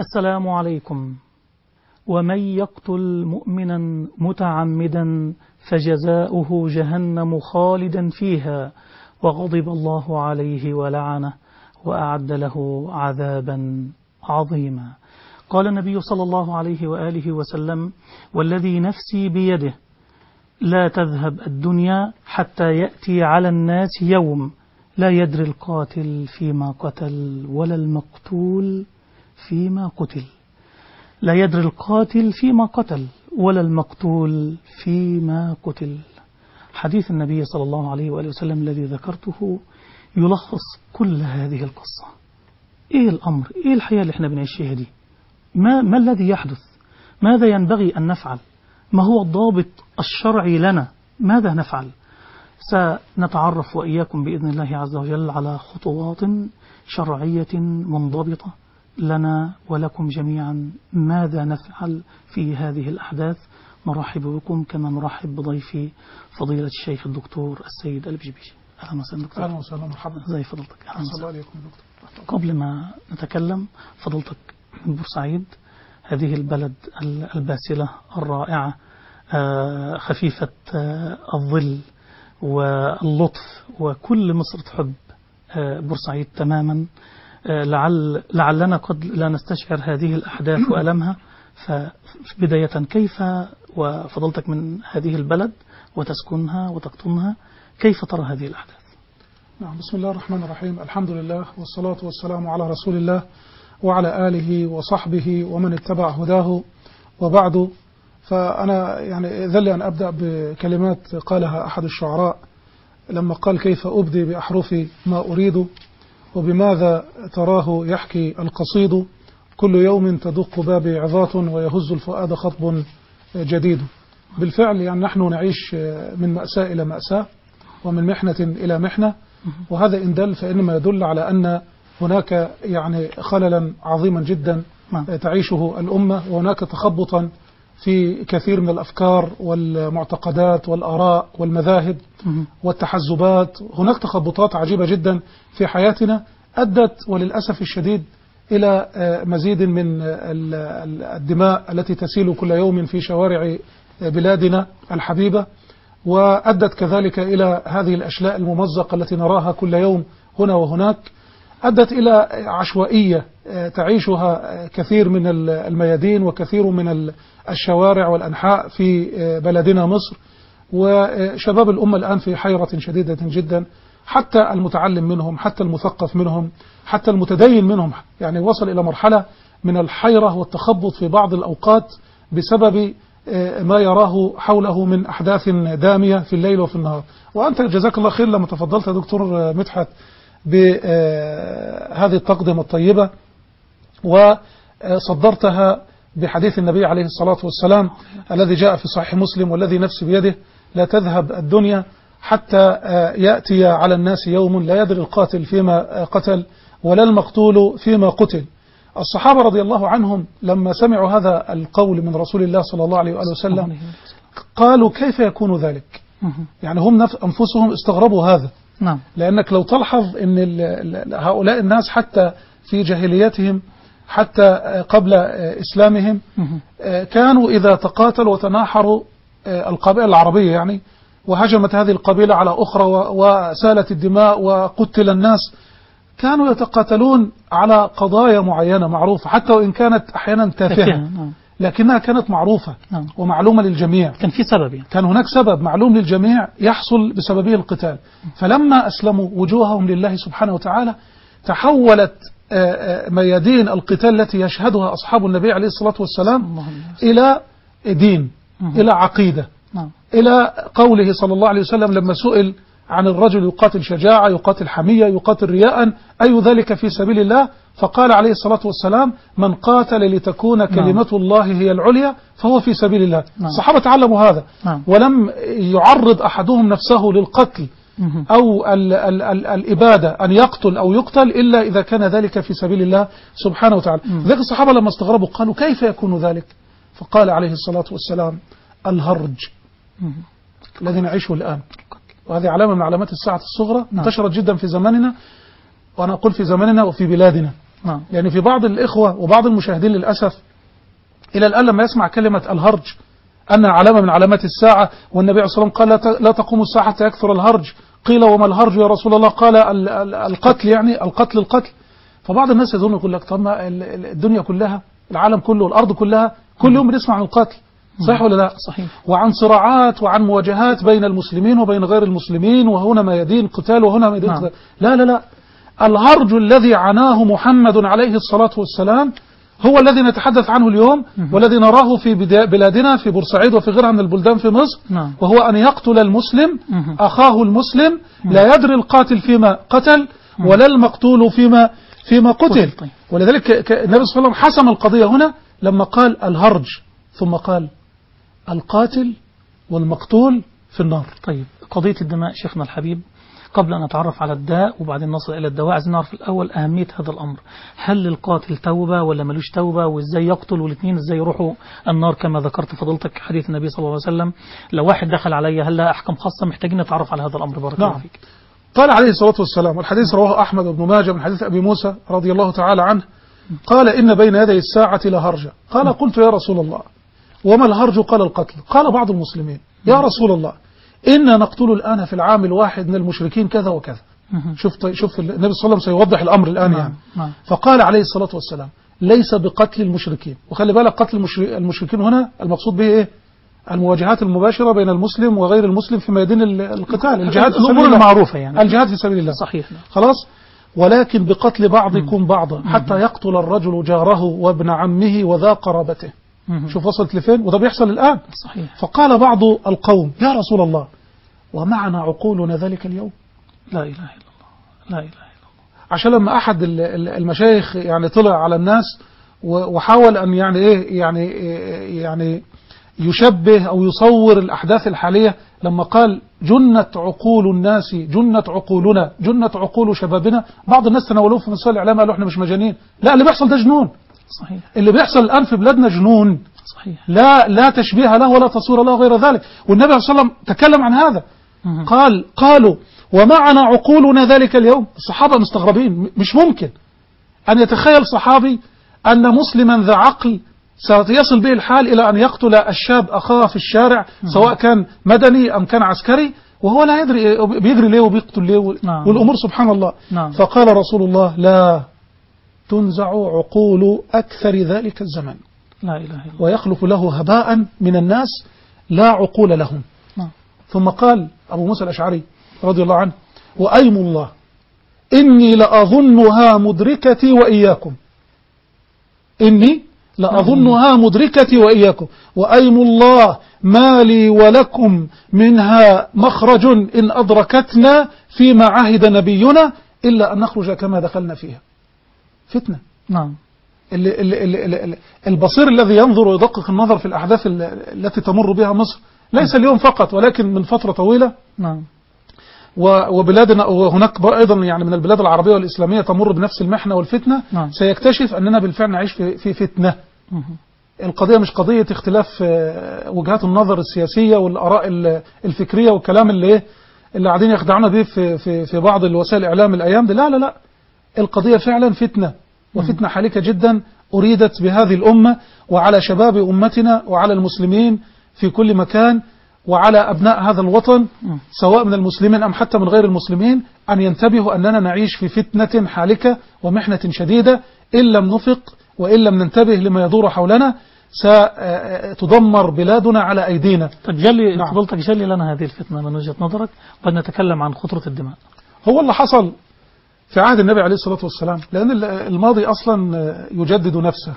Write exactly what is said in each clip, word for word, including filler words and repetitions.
السلام عليكم. ومن يقتل مؤمنا متعمدا فجزاؤه جهنم خالدا فيها وغضب الله عليه ولعنه وأعد له عذابا عظيما. قال النبي صلى الله عليه وآله وسلم: والذي نفسي بيده لا تذهب الدنيا حتى يأتي على الناس يوم لا يدري القاتل فيما قتل ولا المقتول فيما قتل. لا يدري القاتل فيما قتل ولا المقتول فيما قتل. حديث النبي صلى الله عليه وآله وسلم الذي ذكرته يلخص كل هذه القصة. إيه الأمر؟ إيه الحياة اللي احنا بنعيشها دي؟ ما, ما الذي يحدث؟ ماذا ينبغي أن نفعل؟ ما هو الضابط الشرعي لنا؟ ماذا نفعل؟ سنتعرف وإياكم بإذن الله عز وجل على خطوات شرعية منضبطة لنا ولكم جميعا. ماذا نفعل في هذه الأحداث؟ نرحب بكم كما نرحب بضيفي فضيلة الشيخ الدكتور السيد البجبيجي. أهلا وسهلا دكتور. أهلا وسهلا مرحبا. زي فضلتك. أهلا وسهلا عليكم دكتور. قبل ما نتكلم، فضلتك من بورسعيد، هذه البلد الباسلة الرائعة خفيفة الظل واللطف، وكل مصر تحب بورسعيد تماما. لعل لعلنا قد لا نستشعر هذه الأحداث وألمها. فبداية، كيف وفضلتك من هذه البلد وتسكنها وتقطنها، كيف ترى هذه الأحداث؟ نعم، بسم الله الرحمن الرحيم. الحمد لله والصلاة والسلام على رسول الله وعلى آله وصحبه ومن اتبع هداه، وبعد. فأنا يعني ذل أن أبدأ بكلمات قالها أحد الشعراء لما قال: كيف أبدي بأحرف ما أريد وبماذا تراه يحكي القصيد، كل يوم تدق بابي عظات ويهز الفؤاد خطب جديد. بالفعل يعني نحن نعيش من مأساة إلى مأساة ومن محنة إلى محنة، وهذا إن دل فإنما يدل على أن هناك يعني خللا عظيما جدا تعيشه الأمة، وهناك تخبطا في كثير من الأفكار والمعتقدات والآراء والمذاهب والتحزبات. هناك تخبطات عجيبة جدا في حياتنا أدت وللأسف الشديد إلى مزيد من الدماء التي تسيل كل يوم في شوارع بلادنا الحبيبة، وأدت كذلك إلى هذه الأشلاء الممزقة التي نراها كل يوم هنا وهناك. أدت إلى عشوائية تعيشها كثير من الميادين وكثير من الشوارع والأنحاء في بلدنا مصر، وشباب الأمة الآن في حيرة شديدة جدا، حتى المتعلم منهم، حتى المثقف منهم، حتى المتدين منهم، يعني وصل إلى مرحلة من الحيرة والتخبط في بعض الأوقات بسبب ما يراه حوله من أحداث دامية في الليل وفي النهار. وأنت جزاك الله خير لما تفضلت يا دكتور مدحت بهذه التقدمة الطيبة وصدرتها بحديث النبي عليه الصلاة والسلام الذي جاء في صحيح مسلم: والذي نفسي بيده لا تذهب الدنيا حتى يأتي على الناس يوم لا يدري القاتل فيما قتل ولا المقتول فيما قتل. الصحابة رضي الله عنهم لما سمعوا هذا القول من رسول الله صلى الله عليه وآله وسلم قالوا: كيف يكون ذلك؟ يعني هم أنفسهم استغربوا هذا. نعم. لأنك لو تلحظ أن هؤلاء الناس حتى في جاهليتهم، حتى قبل إسلامهم، كانوا إذا تقاتلوا وتناحروا القبائل العربية يعني، وهجمت هذه القبيلة على أخرى وسالت الدماء وقتل الناس، كانوا يتقاتلون على قضايا معينة معروفة، حتى وإن كانت أحيانا تافهة لكنها كانت معروفة ومعلومة للجميع. كان في سبب يعني. كان هناك سبب معلوم للجميع يحصل بسببه القتال. فلما أسلموا وجوههم لله سبحانه وتعالى تحولت ميادين القتال التي يشهدها أصحاب النبي عليه الصلاة والسلام إلى دين، إلى عقيدة، إلى قوله صلى الله عليه وسلم لما سئل عن الرجل يقاتل شجاعة، يقاتل حمية، يقاتل رياء، أي ذلك في سبيل الله؟ فقال عليه الصلاة والسلام: من قاتل لتكون كلمة الله هي العليا فهو في سبيل الله. الصحابة تعلموا هذا، ولم يعرض أحدهم نفسه للقتل أو ال ال ال الإبادة أن يقتل أو يقتل إلا إذا كان ذلك في سبيل الله سبحانه وتعالى. ذلك الصحابة لما استغربوا قالوا: كيف يكون ذلك؟ فقال عليه الصلاة والسلام: الهرج الذي نعيشه الآن، وهذه علامة من علامات الساعة الصغرى انتشرت جدا في زماننا، وأنا أقول في زماننا وفي بلادنا. نعم. يعني في بعض الإخوة وبعض المشاهدين للأسف إلى الآن لما يسمع كلمة الهرج أنها علامة من علامات الساعة، والنبي عليه الصلاة والسلام قال لا تقوم الساعة حتى يكثر الهرج، قيل وما الهرج يا رسول الله؟ قال القتل، يعني القتل القتل. فبعض الناس يظن يقول لك طب ما الدنيا كلها، العالم كله والأرض كلها كل يوم بنسمع عن القتل، صحيح ولا لا؟ صحيح. وعن صراعات وعن مواجهات بين المسلمين وبين غير المسلمين، وهنا ميادين قتال وهنا ميادين قتال. لا لا لا، الهرج الذي عناه محمد عليه الصلاة والسلام هو الذي نتحدث عنه اليوم، والذي نراه في بلادنا في بورسعيد وفي غيرها من البلدان في مصر، وهو أن يقتل المسلم أخاه المسلم، لا يدري القاتل فيما قتل ولا المقتول فيما فيما قتل. ولذلك النبي صلى الله عليه وسلم حسم القضية هنا لما قال الهرج، ثم قال القاتل والمقتول في النار. طيب، قضية الدماء شيخنا الحبيب، قبل أن نتعرف على الداء وبعدين نصل إلى الدواء، عايزين نعرف الأول أهمية هذا الأمر. هل للقاتل توبة ولا ملوش توبة؟ وإزاي يقتل؟ والاثنين إزاي يروحوا النار كما ذكرت فضلتك حديث النبي صلى الله عليه وسلم؟ لو واحد دخل علي هل لها أحكام خاصة؟ محتاجين نتعرف على هذا الأمر. بارك الله فيك. قال عليه الصلاة والسلام، والحديث رواه أحمد بن ماجه من حديث أبي موسى رضي الله تعالى عنه، قال إن بين يدي الساعة لهرجا. قال قلت يا رسول الله وما الهرج؟ قال القتل. قال بعض المسلمين يا رسول الله إنا نقتل الآن في العام الواحد من المشركين كذا وكذا. شوف شوف النبي صلى الله عليه وسلم سيوضح الأمر الآن يعني. فقال عليه الصلاة والسلام ليس بقتل المشركين. وخلي بالك قتل المشركين هنا المقصود به إيه؟ المواجهات المباشرة بين المسلم وغير المسلم في ميادين القتال، الجهاد في سبيل الله المعروفة يعني، الجهاد في سبيل الله. صحيح. خلاص. ولكن بقتل بعضكم بعضا حتى يقتل الرجل جاره وابن عمه وذا قرابته. شوف وصلت لفين؟ وده بيحصل الآن. صحيح. فقال بعض القوم يا رسول الله ومعنا عقولنا ذلك اليوم؟ لا إله إلا الله، لا إله إلا الله. عشان لما أحد المشايخ يعني طلع على الناس وحاول أن يعني إيه يعني يعني يشبه أو يصور الأحداث الحالية، لما قال جنت عقول الناس، جنت عقولنا، جنت عقول شبابنا، بعض الناس تناولوه في وسائل الإعلام قالوا إحنا مش مجانين. لا، اللي بيحصل ده جنون. صحيح. اللي بيحصل الآن في بلادنا جنون. صحيح. لا لا تشبيه له ولا تصوير له غير ذلك. والنبي صلى الله عليه وسلم تكلم عن هذا. مه. قال قالوا ومعنا عقولنا ذلك اليوم. الصحابة مستغربين، مش ممكن أن يتخيل صحابي أن مسلما ذا عقل سيصل به الحال إلى أن يقتل الشاب أخاه في الشارع، سواء كان مدني أم كان عسكري، وهو لا يدري بيجري ليه وبيقتل ليه. نعم. والأمور سبحان الله. نعم. فقال رسول الله لا تنزع عقول أكثر ذلك الزمن، لا إله إلا الله، ويخلف له هباء من الناس لا عقول لهم. نعم. ثم قال أبو موسى الأشعري رضي الله عنه وأيم الله إني لأظنها مدركتي وإياكم، إني لأظنها مدركتي وإياكم، وأيم الله ما لي ولكم منها مخرج إن أدركتنا فيما عهد نبينا إلا أن نخرج كما دخلنا فيها. فتنة. نعم. اللي اللي اللي اللي البصير الذي ينظر ويدقق النظر في الأحداث التي تمر بها مصر ليس اليوم فقط ولكن من فترة طويلة. نعم. وبلادنا وهناك أيضا يعني من البلاد العربية والإسلامية تمر بنفس المحنة والفتنة. نعم. سيكتشف أننا بالفعل نعيش في في فتنة. مه. القضية مش قضية اختلاف وجهات النظر السياسية والآراء الفكرية والكلام اللي اللي قاعدين يخدعونا به في في في بعض الوسائل الإعلام الأيام دي. لا لا لا، القضية فعلا فتنة، وفتنة حالكة جدا أريدت بهذه الأمة وعلى شباب أمتنا وعلى المسلمين في كل مكان وعلى أبناء هذا الوطن سواء من المسلمين أم حتى من غير المسلمين أن ينتبهوا أننا نعيش في فتنة حالكة ومحنة شديدة. إن لم نفق وإن لم ننتبه لما يدور حولنا ستدمر بلادنا على أيدينا. طيب جلي نعم. فضلتك جلي لنا هذه الفتنة من وجهة نظرك وقد نتكلم عن خطرة الدماء. هو اللي حصل في عهد النبي عليه الصلاة والسلام، لأن الماضي أصلا يجدد نفسه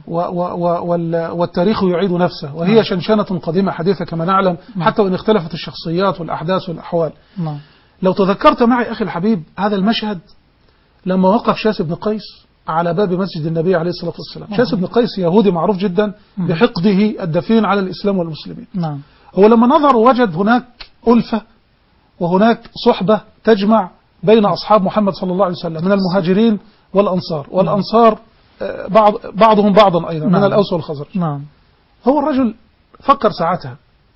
والتاريخ يعيد نفسه، وهي شنشنة قديمة حديثة كما نعلم حتى وإن اختلفت الشخصيات والأحداث والأحوال. لو تذكرت معي أخي الحبيب هذا المشهد لما وقف شاس بن قيس على باب مسجد النبي عليه الصلاة والسلام. شاس بن قيس يهودي معروف جدا بحقده الدفين على الإسلام والمسلمين. نعم. هو لما نظر وجد هناك ألفة وهناك صحبة تجمع بين أصحاب محمد صلى الله عليه وسلم من المهاجرين والأنصار، والأنصار بعض بعضهم بعضا أيضا. نعم. من الأوس والخزرج. نعم. هو الرجل فكر ساعتها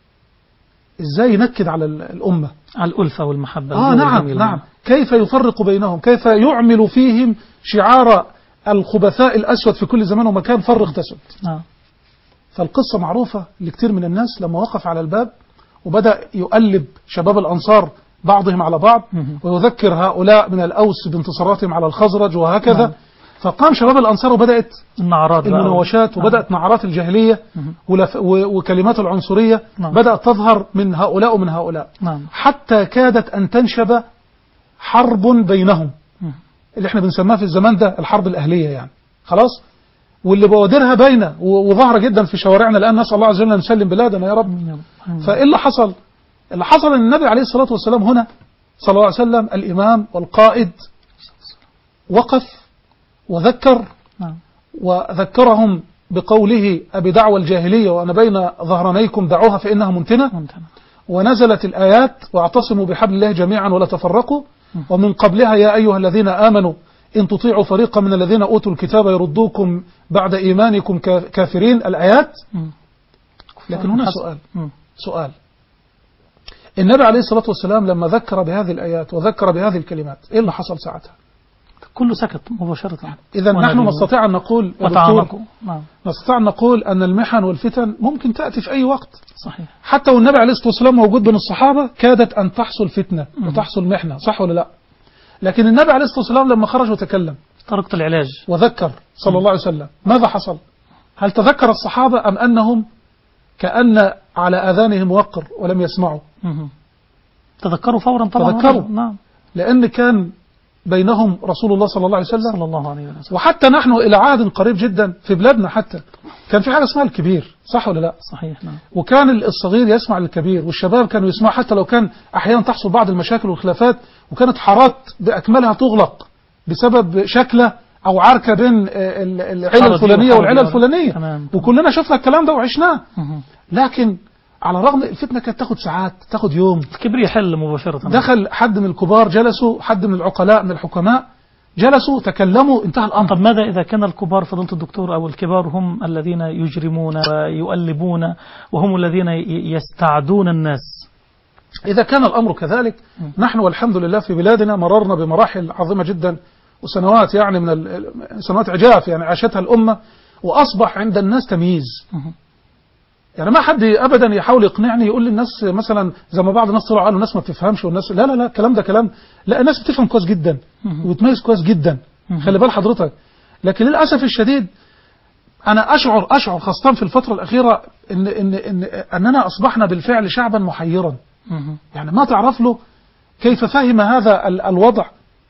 إزاي ينكد على الأمة، على الألفة والمحبة. آه نعم نعم. كيف يفرق بينهم، كيف يعمل فيهم شعار الخبثاء الأسود في كل زمان ومكان فرق تسد. نعم. فالقصة معروفة لكثير من الناس لما وقف على الباب وبدأ يؤلب شباب الأنصار بعضهم على بعض ويذكر هؤلاء من الأوس بانتصاراتهم على الخزرج وهكذا. نعم. فقام شباب الأنصار وبدأت المناوشات وبدأت نعرات الجاهلية وكلمات العنصرية. نعم. بدأت تظهر من هؤلاء ومن هؤلاء. نعم. حتى كادت أن تنشب حرب بينهم اللي احنا بنسميها في الزمان ده الحرب الأهلية يعني خلاص، واللي بوادرها باينة وظاهرة جدا في شوارعنا الآن. نسأل الله عز وجل أن نسلم بلادنا يا رب. فإيه اللي حصل؟ اللي حصل أن النبي عليه الصلاة والسلام هنا صلى الله عليه وسلم الإمام والقائد وقف وذكر. نعم. وذكرهم بقوله أبي دعوى الجاهلية وأنا بين ظهرانيكم دعوها فإنها منتنة. منتنة. ونزلت الآيات واعتصموا بحبل الله جميعا ولا تفرقوا. ومن قبلها يا أيها الذين آمنوا إن تطيعوا فريقا من الذين أوتوا الكتاب يردوكم بعد إيمانكم كافرين الآيات. لكن هنا سؤال سؤال النبي عليه الصلاة والسلام لما ذكر بهذه الآيات وذكر بهذه الكلمات إيه اللي حصل ساعتها؟ كله سكت مباشرة. إذا نحن نستطيع أن نقول نستطيع أن نقول أن المحن والفتن ممكن تأتي في أي وقت. صحيح. حتى والنبي عليه الصلاة والسلام موجود بين الصحابة كادت أن تحصل فتنة وتحصل محنة، صح ولا لا؟ لكن النبي عليه الصلاة والسلام لما خرج وتكلم طريقة العلاج وذكر صلى الله عليه وسلم ماذا حصل؟ هل تذكر الصحابة أم أنهم كأن على آذانهم وقر ولم يسمعوا؟ تذكروا فورا طبعا. تذكروا. نعم. لأن كان بينهم رسول الله صلى الله عليه وسلم صلى الله عليه وسلم. وحتى نحن إلى عهد قريب جدا في بلادنا حتى كان في حاجة اسمها الكبير، صح ولا لا؟ صحيح. نعم. وكان الصغير يسمع للكبير والشباب كانوا يسمعوا حتى لو كان أحيانا تحصل بعض المشاكل والخلافات وكانت حارات بأكملها تغلق بسبب شكلة أو عركة بين العيلة الفلانية والعيلة الفلانية. تمام. وكلنا شفنا الكلام ده وعشناه. لكن على الرغم الفتنة كانت تاخد ساعات تاخد يوم. الكبير يحل مباشرة. دخل حد من الكبار جلسوا، حد من العقلاء من الحكماء جلسوا تكلموا انتهى الأمر. طب ماذا إذا كان الكبار فضيلة الدكتور أو الكبار هم الذين يجرمون ويؤلبون وهم الذين يستعدون الناس؟ إذا كان الأمر كذلك م. نحن والحمد لله في بلادنا مررنا بمراحل عظيمة جدا وسنوات يعني من سنوات عجاف يعني عاشتها الأمة وأصبح عند الناس تمييز. م. يعني ما حد ابدا يحاول يقنعني يقول للناس مثلا زي ما بعض الناس طلعوا قالوا الناس ما بتفهمش والناس لا لا لا الكلام ده كلام لا الناس بتفهم كويس جدا وبتميز كويس جدا. خلي بال حضرتك. لكن للاسف الشديد انا اشعر اشعر خاصه في الفتره الاخيره ان ان ان اننا اصبحنا بالفعل شعبا محيرا. يعني ما تعرف له كيف فهم هذا الوضع،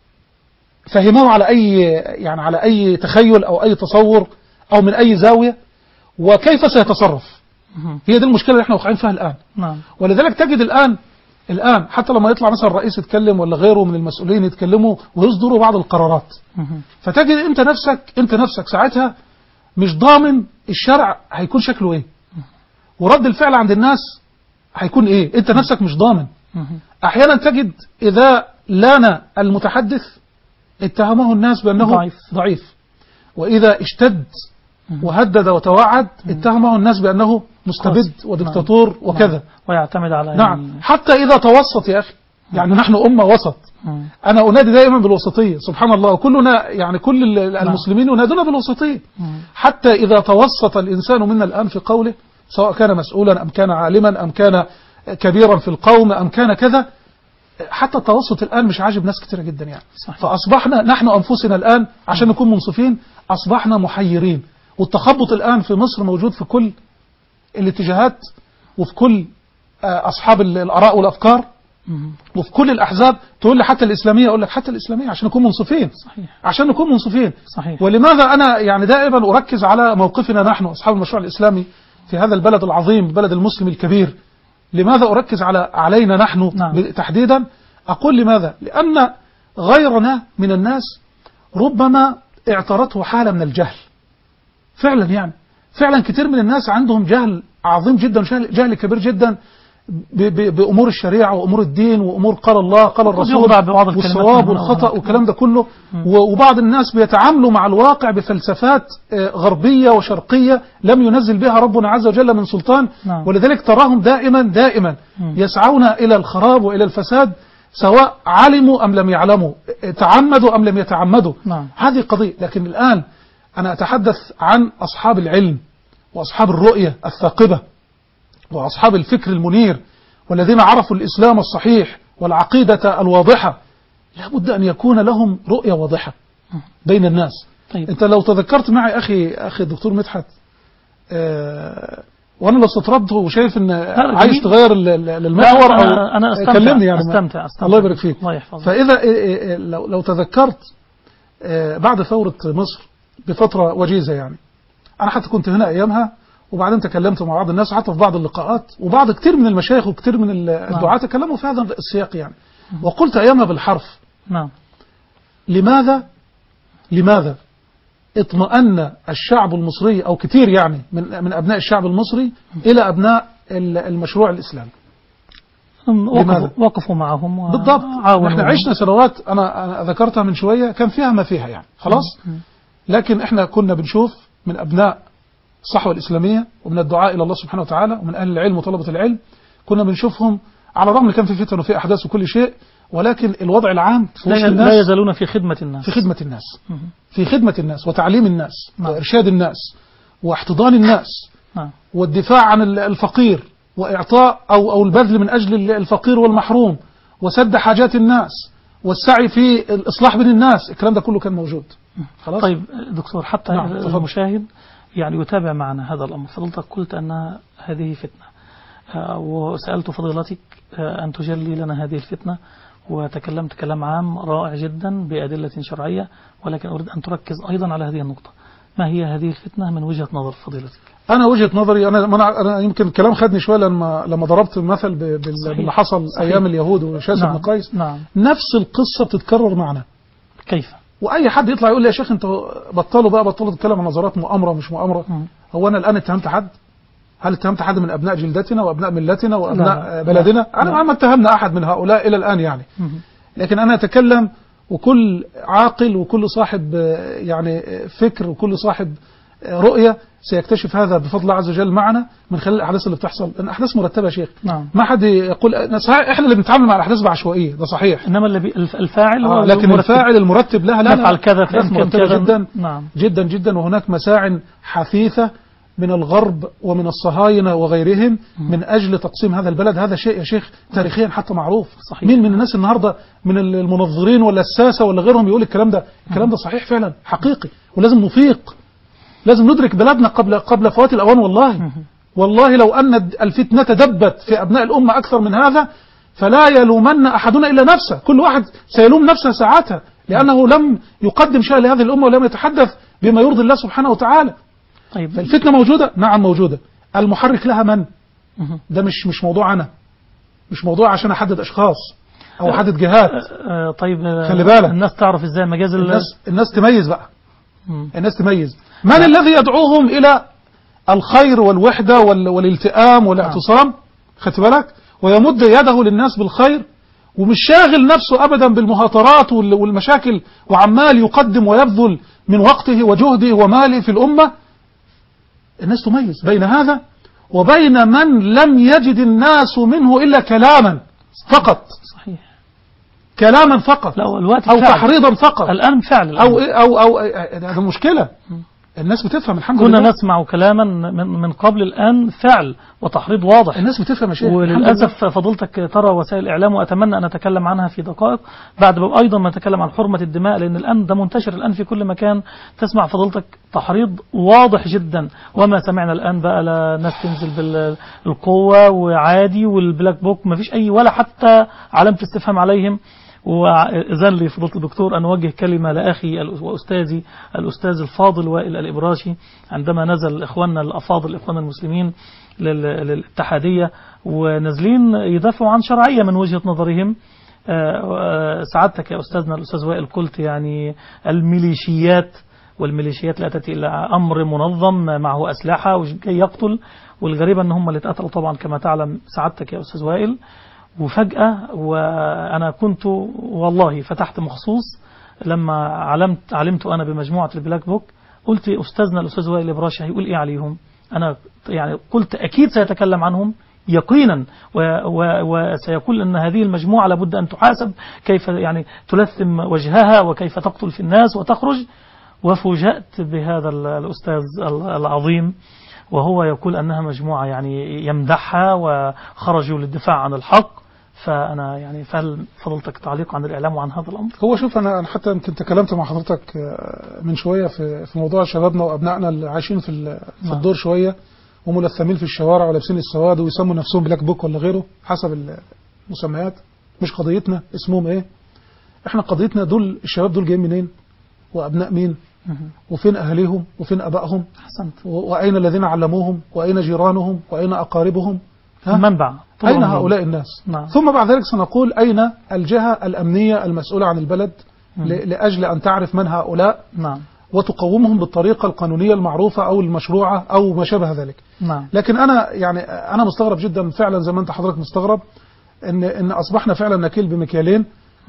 فهمه على اي يعني على اي تخيل او اي تصور او من اي زاويه وكيف سيتصرف. هي دي المشكلة اللي احنا واقعين فيها الآن. نعم. ولذلك تجد الآن الآن حتى لما يطلع مثلا الرئيس يتكلم ولا غيره من المسؤولين يتكلموا ويصدروا بعض القرارات فتجد انت نفسك انت نفسك ساعتها مش ضامن الشرع هيكون شكله ايه ورد الفعل عند الناس هيكون ايه، انت نفسك مش ضامن. احيانا تجد اذا لان المتحدث اتهمه الناس بانه ضعيف, ضعيف. واذا اشتد وهدد وتوعد اتهمه الناس بأنه مستبد ودكتاتور. نعم. وكذا. نعم. ويعتمد على نعم يعني حتى إذا توسط يا أخي يعني نحن أمة وسط. مم. أنا أنادي دائما بالوسطية سبحان الله وكلنا يعني كل المسلمين ينادون بالوسطية. مم. حتى إذا توسط الإنسان منا الآن في قوله سواء كان مسؤولا أم كان عالما أم كان كبيرا في القوم أم كان كذا حتى التوسط الآن مش عاجب ناس كتيرة جدا يعني. صحيح. فأصبحنا نحن أنفسنا الآن عشان نكون منصفين أصبحنا محيرين. والتخبط الآن في مصر موجود في كل الاتجاهات وفي كل أصحاب الآراء والأفكار وفي كل الأحزاب. تقول لي حتى الإسلامية أقول لك حتى الإسلامية عشان نكون منصفين. صحيح. عشان نكون منصفين. صحيح. ولماذا أنا يعني دائما أركز على موقفنا نحن أصحاب المشروع الإسلامي في هذا البلد العظيم البلد المسلم الكبير؟ لماذا أركز على علينا نحن نعم. تحديدا؟ أقول لماذا؟ لأن غيرنا من الناس ربما اعترته حالة من الجهل فعلا يعني فعلا كتير من الناس عندهم جهل عظيم جدا جهل كبير جدا بأمور الشريعة وأمور الدين وأمور قال الله قال الرسول والصواب والخطأ والكلام ده كله. وبعض الناس بيتعاملوا مع الواقع بفلسفات غربية وشرقية لم ينزل بها ربنا عز وجل من سلطان. ولذلك تراهم دائما دائما يسعون إلى الخراب وإلى الفساد سواء علموا أم لم يعلموا، تعمدوا أم لم يتعمدوا. نعم. هذه قضية. لكن الآن أنا أتحدث عن أصحاب العلم وأصحاب الرؤية الثاقبة وأصحاب الفكر المنير والذين عرفوا الإسلام الصحيح والعقيدة الواضحة. لابد أن يكون لهم رؤية واضحة بين الناس. طيب. أنت لو تذكرت معي أخي أخي الدكتور مدحت، آه وأنا لو استطردت وشايف أن عايز تغير المحور أو أنا, أنا أستمتع كلمني يعني أستمتع, أستمتع الله يبارك فيك. الله يحفظك. فإذا لو, لو تذكرت آه بعد ثورة مصر بفترة وجيزة، يعني أنا حتى كنت هنا أيامها، وبعدين تكلمت مع بعض الناس حتى في بعض اللقاءات، وبعض كتير من المشايخ وكتير من الدعاة تكلموا في هذا السياق يعني. وقلت أيامها بالحرف: نعم. لماذا لماذا اطمأن الشعب المصري أو كتير يعني من من أبناء الشعب المصري إلى أبناء المشروع الإسلامي؟ وقفوا, وقفوا معهم بالضبط. احنا عشنا سنوات، أنا, أنا ذكرتها من شوية، كان فيها ما فيها يعني خلاص. لكن احنا كنا بنشوف من أبناء الصحوة الإسلامية ومن الدعاء إلى الله سبحانه وتعالى ومن أهل العلم وطلبة العلم، كنا بنشوفهم على الرغم كان في فتن وفي أحداث وكل شيء، ولكن الوضع العام في وسط الناس لا يزالون في خدمة الناس في خدمة الناس في خدمة الناس وتعليم الناس وإرشاد الناس واحتضان الناس والدفاع عن الفقير وإعطاء أو أو البذل من أجل الفقير والمحروم وسد حاجات الناس والسعي في الإصلاح بين الناس. الكلام ده كله كان موجود. خلاص. طيب دكتور، حتى نعم. المشاهد يعني يتابع معنا هذا الأمر، فضلتك قلت أن هذه فتنة، وسألت فضيلتك أن تجلي لنا هذه الفتنة، وتكلمت كلام عام رائع جدا بأدلة شرعية، ولكن أريد أن تركز أيضا على هذه النقطة. ما هي هذه الفتنة من وجهة نظر فضيلتك؟ أنا وجهة نظري، أنا أنا يمكن الكلام خدني شوية لما لما ضربت المثل باللي حصل صحيح. أيام اليهود وشاس بن نعم. قيس. نعم. نفس القصة بتتكرر معنا. كيف؟ وأي حد يطلع يقول لي يا شيخ أنتوا بطلوا بقى بطلوا تتكلم عن نظرات مؤامرة ومش مؤامرة. م. هو أنا الآن اتهمت حد؟ هل اتهمت حد من أبناء جلدتنا وأبناء ملتنا وأبناء لا. بلدنا؟ لا. أنا ما اتهمنا أحد من هؤلاء إلى الآن يعني. م. لكن أنا أتكلم، وكل عاقل وكل صاحب يعني فكر وكل صاحب رؤية سيكتشف هذا بفضل الله عز وجل معنا من خلال الأحداث اللي بتحصل. لأن أحداث مرتبة يا شيخ. نعم. ما حد يقول صحيح إحنا اللي بنتعامل مع الأحداث بعشوائية، ده صحيح. إنما اللي الفاعل آه لكن المرتب. الفاعل المرتب لها لا نفعل كذا أحداث مرتبة كذا. جدا. نعم. جدا جدا. وهناك مساع حثيثة من الغرب ومن الصهاينة وغيرهم من أجل تقسيم هذا البلد. هذا شيء يا شيخ تاريخيا حتى معروف. صحيح. مين من الناس النهاردة من المنظرين ولا الساسة ولا غيرهم يقول الكلام ده؟ الكلام ده صحيح فعلا حقيقي، ولازم نفيق، لازم ندرك بلادنا قبل قبل فوات الأوان. والله والله لو أن الفتنة دبت في أبناء الأمة أكثر من هذا فلا يلومن أحدنا إلا نفسه. كل واحد سيلوم نفسه ساعتها، لأنه لم يقدم شيء لهذه الأمة ولم يتحدث بما يرضي الله سبحانه وتعالى. طيب. فالفتنة موجودة، نعم موجودة. المحرك لها من؟ ده مش مش موضوع أنا، مش موضوع عشان أحدد أشخاص أو أحدد جهات. طيب خلي بالك الناس تعرف إزاي مجاز الناس الناس تميز بقى. مم. الناس تميز من لا. الذي يدعوهم إلى الخير والوحدة والالتئام والاعتصام، خدت بالك، ويمد يده للناس بالخير ومش شاغل نفسه أبدا بالمهاترات والمشاكل، وعمال يقدم ويبذل من وقته وجهده وماله في الأمة. الناس تميز بين هذا وبين من لم يجد الناس منه إلا كلاما فقط. صحيح. كلاما فقط أو تحريضا فقط الآن فعل أو أو أو هذا مشكلة. الناس بتفهم الحمد كنا لله. كنا نسمع كلاما من من قبل، الآن فعل وتحريض واضح. الناس بتفهم يا شيخ. وللأسف فضلتك ترى وسائل الإعلام، وأتمنى أن أتكلم عنها في دقائق بعد باب أيضا ما نتكلم عن حرمة الدماء، لأن الآن ده منتشر الآن في كل مكان. تسمع فضلتك تحريض واضح جدا، وما سمعنا الآن بقى لا ناس تنزل بالقوة وعادي والبلاك بوك، ما فيش أي ولا حتى علامة استفهام عليهم. وإذن لي فضيلة الدكتور أن أوجه كلمة لأخي وأستاذي الأستاذ الفاضل وائل الإبراشي، عندما نزل إخواننا الأفاضل الإخوان المسلمين للاتحادية ونزلين يدافعوا عن شرعية من وجهة نظرهم. سعادتك يا أستاذنا الأستاذ وائل قلت يعني الميليشيات، والميليشيات لا تأتي إلا أمر منظم معه أسلحة وجاي يقتل، والغريب أن هم اللي اتقتلوا طبعا كما تعلم سعادتك يا أستاذ وائل. وفجأة وأنا كنت والله فتحت مخصوص لما علمت علمت أنا بمجموعة البلاك بوك، قلت أستاذنا الأستاذ وائل الإبراشي هيقول إيه عليهم. أنا يعني قلت أكيد سيتكلم عنهم يقينا، وسيقول أن هذه المجموعة لابد أن تحاسب، كيف يعني تلثم وجهها وكيف تقتل في الناس وتخرج. وفوجأت بهذا الأستاذ العظيم وهو يقول أنها مجموعة يعني يمدحها وخرجوا للدفاع عن الحق. فأنا يعني فهل فضلتك تعليق عن الإعلام وعن هذا الأمر؟ هو شوف، أنا حتى يمكن تكلمت مع حضرتك من شوية في في موضوع شبابنا وأبنائنا اللي عايشين في في الدور شوية وملثمين في الشوارع ولابسين السواد ويسموا نفسهم بلاك بوك ولا غيره حسب المسميات. مش قضيتنا اسمهم إيه، إحنا قضيتنا دول الشباب دول جايين منين وأبناء مين وفين أهليهم وفين أبائهم. أحسنت. وأين الذين علموهم وأين جيرانهم وأين أقاربهم. المنبع أين هؤلاء الناس. نعم. ثم بعد ذلك سنقول أين الجهة الأمنية المسؤولة عن البلد لأجل أن تعرف من هؤلاء. نعم. وتقومهم بالطريقة القانونية المعروفة أو المشروعة أو ما شابه ذلك. نعم. لكن أنا يعني أنا مستغرب جدا فعلا زي ما أنت حضرتك مستغرب إن إن أصبحنا فعلا نكيل بمكيالين.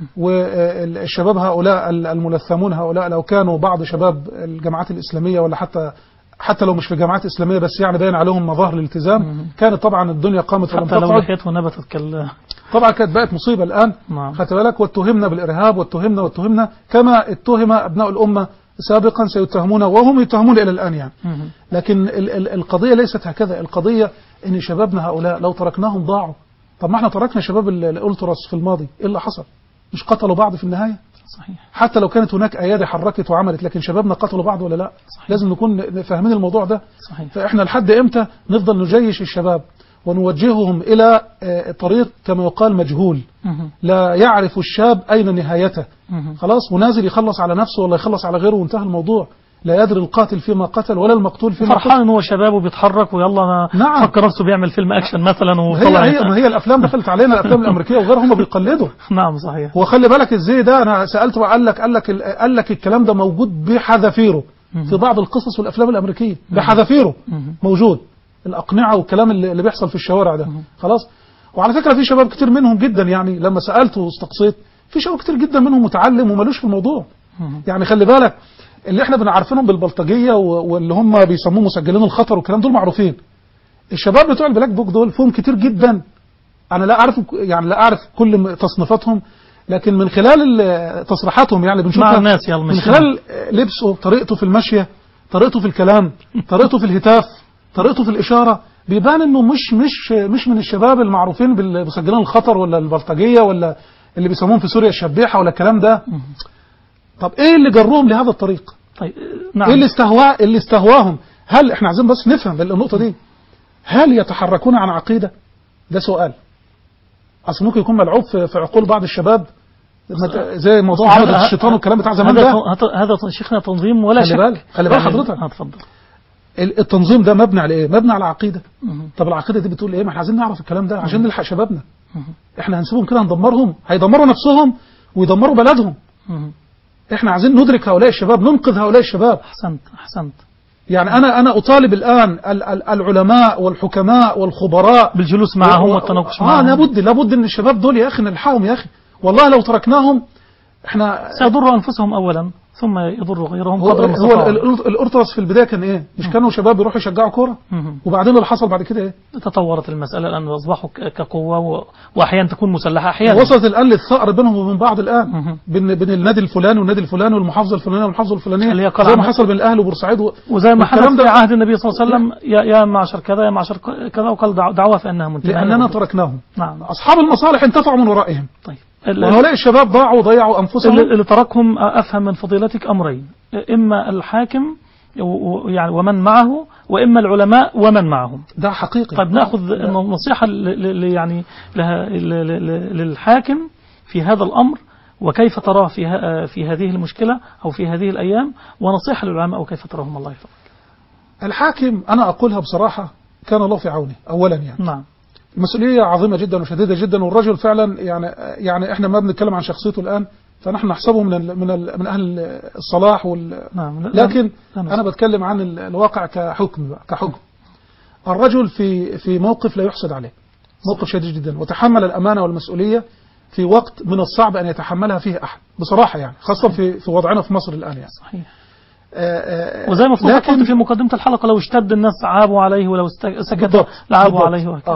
والشباب هؤلاء الملثمون هؤلاء لو كانوا بعض شباب الجماعات الإسلامية ولا حتى حتى لو مش في جامعات إسلامية بس يعني باين عليهم مظاهر الالتزام، كانت طبعا الدنيا قامت ولم حتى لو تقعد. لحيته نبتت كال طبعا كانت بقت مصيبة الآن. نعم. خدت بالك، واتهمنا بالإرهاب واتهمنا واتهمنا كما اتهم أبناء الأمة سابقا سيتهمون وهم يتهمون إلى الآن يعني. مم. لكن ال ال القضية ليست هكذا. القضية إن شبابنا هؤلاء لو تركناهم ضاعوا. طب ما احنا تركنا شباب الألتراس في الماضي، إيه اللي حصل؟ مش قتلوا بعض في النهاية؟ صحيح. حتى لو كانت هناك أيادي حركت وعملت، لكن شبابنا قتلوا بعض ولا لا؟ صحيح. لازم نكون فاهمين الموضوع ده. صحيح. فإحنا لحد إمتى نفضل نجيش الشباب ونوجههم إلى طريق كما يقال مجهول. مم. لا يعرف الشاب أين نهايته. مم. خلاص، ونازل يخلص على نفسه ولا يخلص على غيره وانتهى الموضوع. لا يدري القاتل فيما قتل ولا المقتول فيما قتل. فرحان ان هو شباب وبيتحرك ويلا نعم. فكر نفسه بيعمل فيلم اكشن مثلا وطلع. هي, هي, هي الافلام دخلت علينا، الافلام الامريكيه وغيرها هم بيقلدوا. نعم صحيح. وخلي بالك ازاي ده، انا سالته وقال لك قال لك قال لك الكلام ده موجود بحذافيره في بعض القصص والافلام الامريكيه بحذافيره موجود. الاقنعه والكلام اللي بيحصل في الشوارع ده. خلاص. وعلى فكره في شباب كتير منهم جدا يعني لما سالته واستقصيت في شباب كتير جدا منهم متعلم ومالوش في الموضوع. يعني خلي بالك اللي احنا بنعرفينهم بالبلطجيه واللي هم بيسموه مسجلين الخطر والكلام دول معروفين. الشباب بتوع البلاك بوك دول فيهم كتير جدا. انا لا اعرف يعني لا اعرف كل تصنيفاتهم، لكن من خلال تصريحاتهم يعني بنشوفها الناس يلا من خلال لبسه، طريقته في المشيه، طريقته في الكلام، طريقته في الهتاف، طريقته في الاشاره، بيبان انه مش مش مش من الشباب المعروفين بالمسجلين الخطر ولا البلطجيه ولا اللي بيسموهم في سوريا الشبيحه ولا الكلام ده. طب ايه اللي جرهم لهذا الطريق؟ طيب نعم. ايه اللي استهوا اللي استهواهم؟ هل احنا عايزين بس نفهم النقطه دي، هل يتحركون عن عقيده؟ ده سؤال. اصل ممكن يكون ملعوب في, في عقول بعض الشباب زي موضوع عبده الشيطان والكلام بتاع زمان ده. هذا شيخنا تنظيم ولا شك. خلي بالك خلي بالك حضرتك. اتفضل. التنظيم ده مبني على ايه؟ مبني على عقيده. طب العقيده دي بتقول ايه؟ ما احنا عايزين نعرف الكلام ده عشان نلحق شبابنا. احنا هنسيبهم كده هندمرهم، هيدمروا نفسهم ويدمروا بلدهم. احنا عايزين ندرك هؤلاء الشباب، ننقذ هؤلاء الشباب. احسنت احسنت. يعني انا انا اطالب الان العلماء والحكماء والخبراء بالجلوس معهم والتناقش اه معهم. لابد لابد ان الشباب دول يا اخي نلحقهم يا اخي. والله لو تركناهم احنا سيضروا انفسهم اولا ثم يضروا غيرهم قدر هو, المستطاع. هو الأورتراس في البداية كان ايه؟ مش كانوا شباب يروحوا يشجعوا كوره؟ وبعدين اللي حصل بعد كده ايه؟ تطورت المسألة الآن واصبحوا كقوة و... واحيانا تكون مسلحة احيانا. وصلت الآن للثأر بينهم وبين بعض الآن بين بين النادي الفلاني والنادي الفلاني والمحافظة الفلانية والمحافظة الفلانية زي ما حصل بين الأهلي وبورسعيد و... وزي ما حدث في عهد النبي صلى الله عليه وسلم يا يا معشر كذا يا معشر كذا وقال دعوة فإنها منتهية. لأننا تركناهم. نعم. أصحاب المصالح انتفعوا من ورائهم. طيب. وهؤلاء الشباب ضاعوا وضيعوا أنفسهم. اللي تركهم أفهم من فضيلتك أمرين، إما الحاكم يعني ومن معه، وإما العلماء ومن معهم. ده حقيقي. طيب نأخذ نصيحة يعني للحاكم في هذا الأمر وكيف تراه في في هذه المشكلة أو في هذه الأيام، ونصيحة للعلماء وكيف تراهم. الله يحفظك. الحاكم أنا أقولها بصراحة كان الله في عونه أولا يعني. نعم. المسؤولية عظيمة جدا وشديدة جدا، والرجل فعلا يعني يعني احنا ما بنتكلم عن شخصيته الآن فنحن نحسبه من ال من ال من أهل الصلاح وال نعم. لكن أنا بتكلم عن الواقع كحكم بقى كحكم. الرجل في في موقف لا يحسد عليه، موقف شديد جدا، وتحمل الأمانة والمسؤولية في وقت من الصعب أن يتحملها فيه أحد بصراحة يعني، خاصة في في وضعنا في مصر الآن يعني. صحيح. آآ آآ وزي ما قلت في مقدمة الحلقة لو اشتد الناس عابوا عليه ولو سكت لعابوا عليه وهكذا. آه.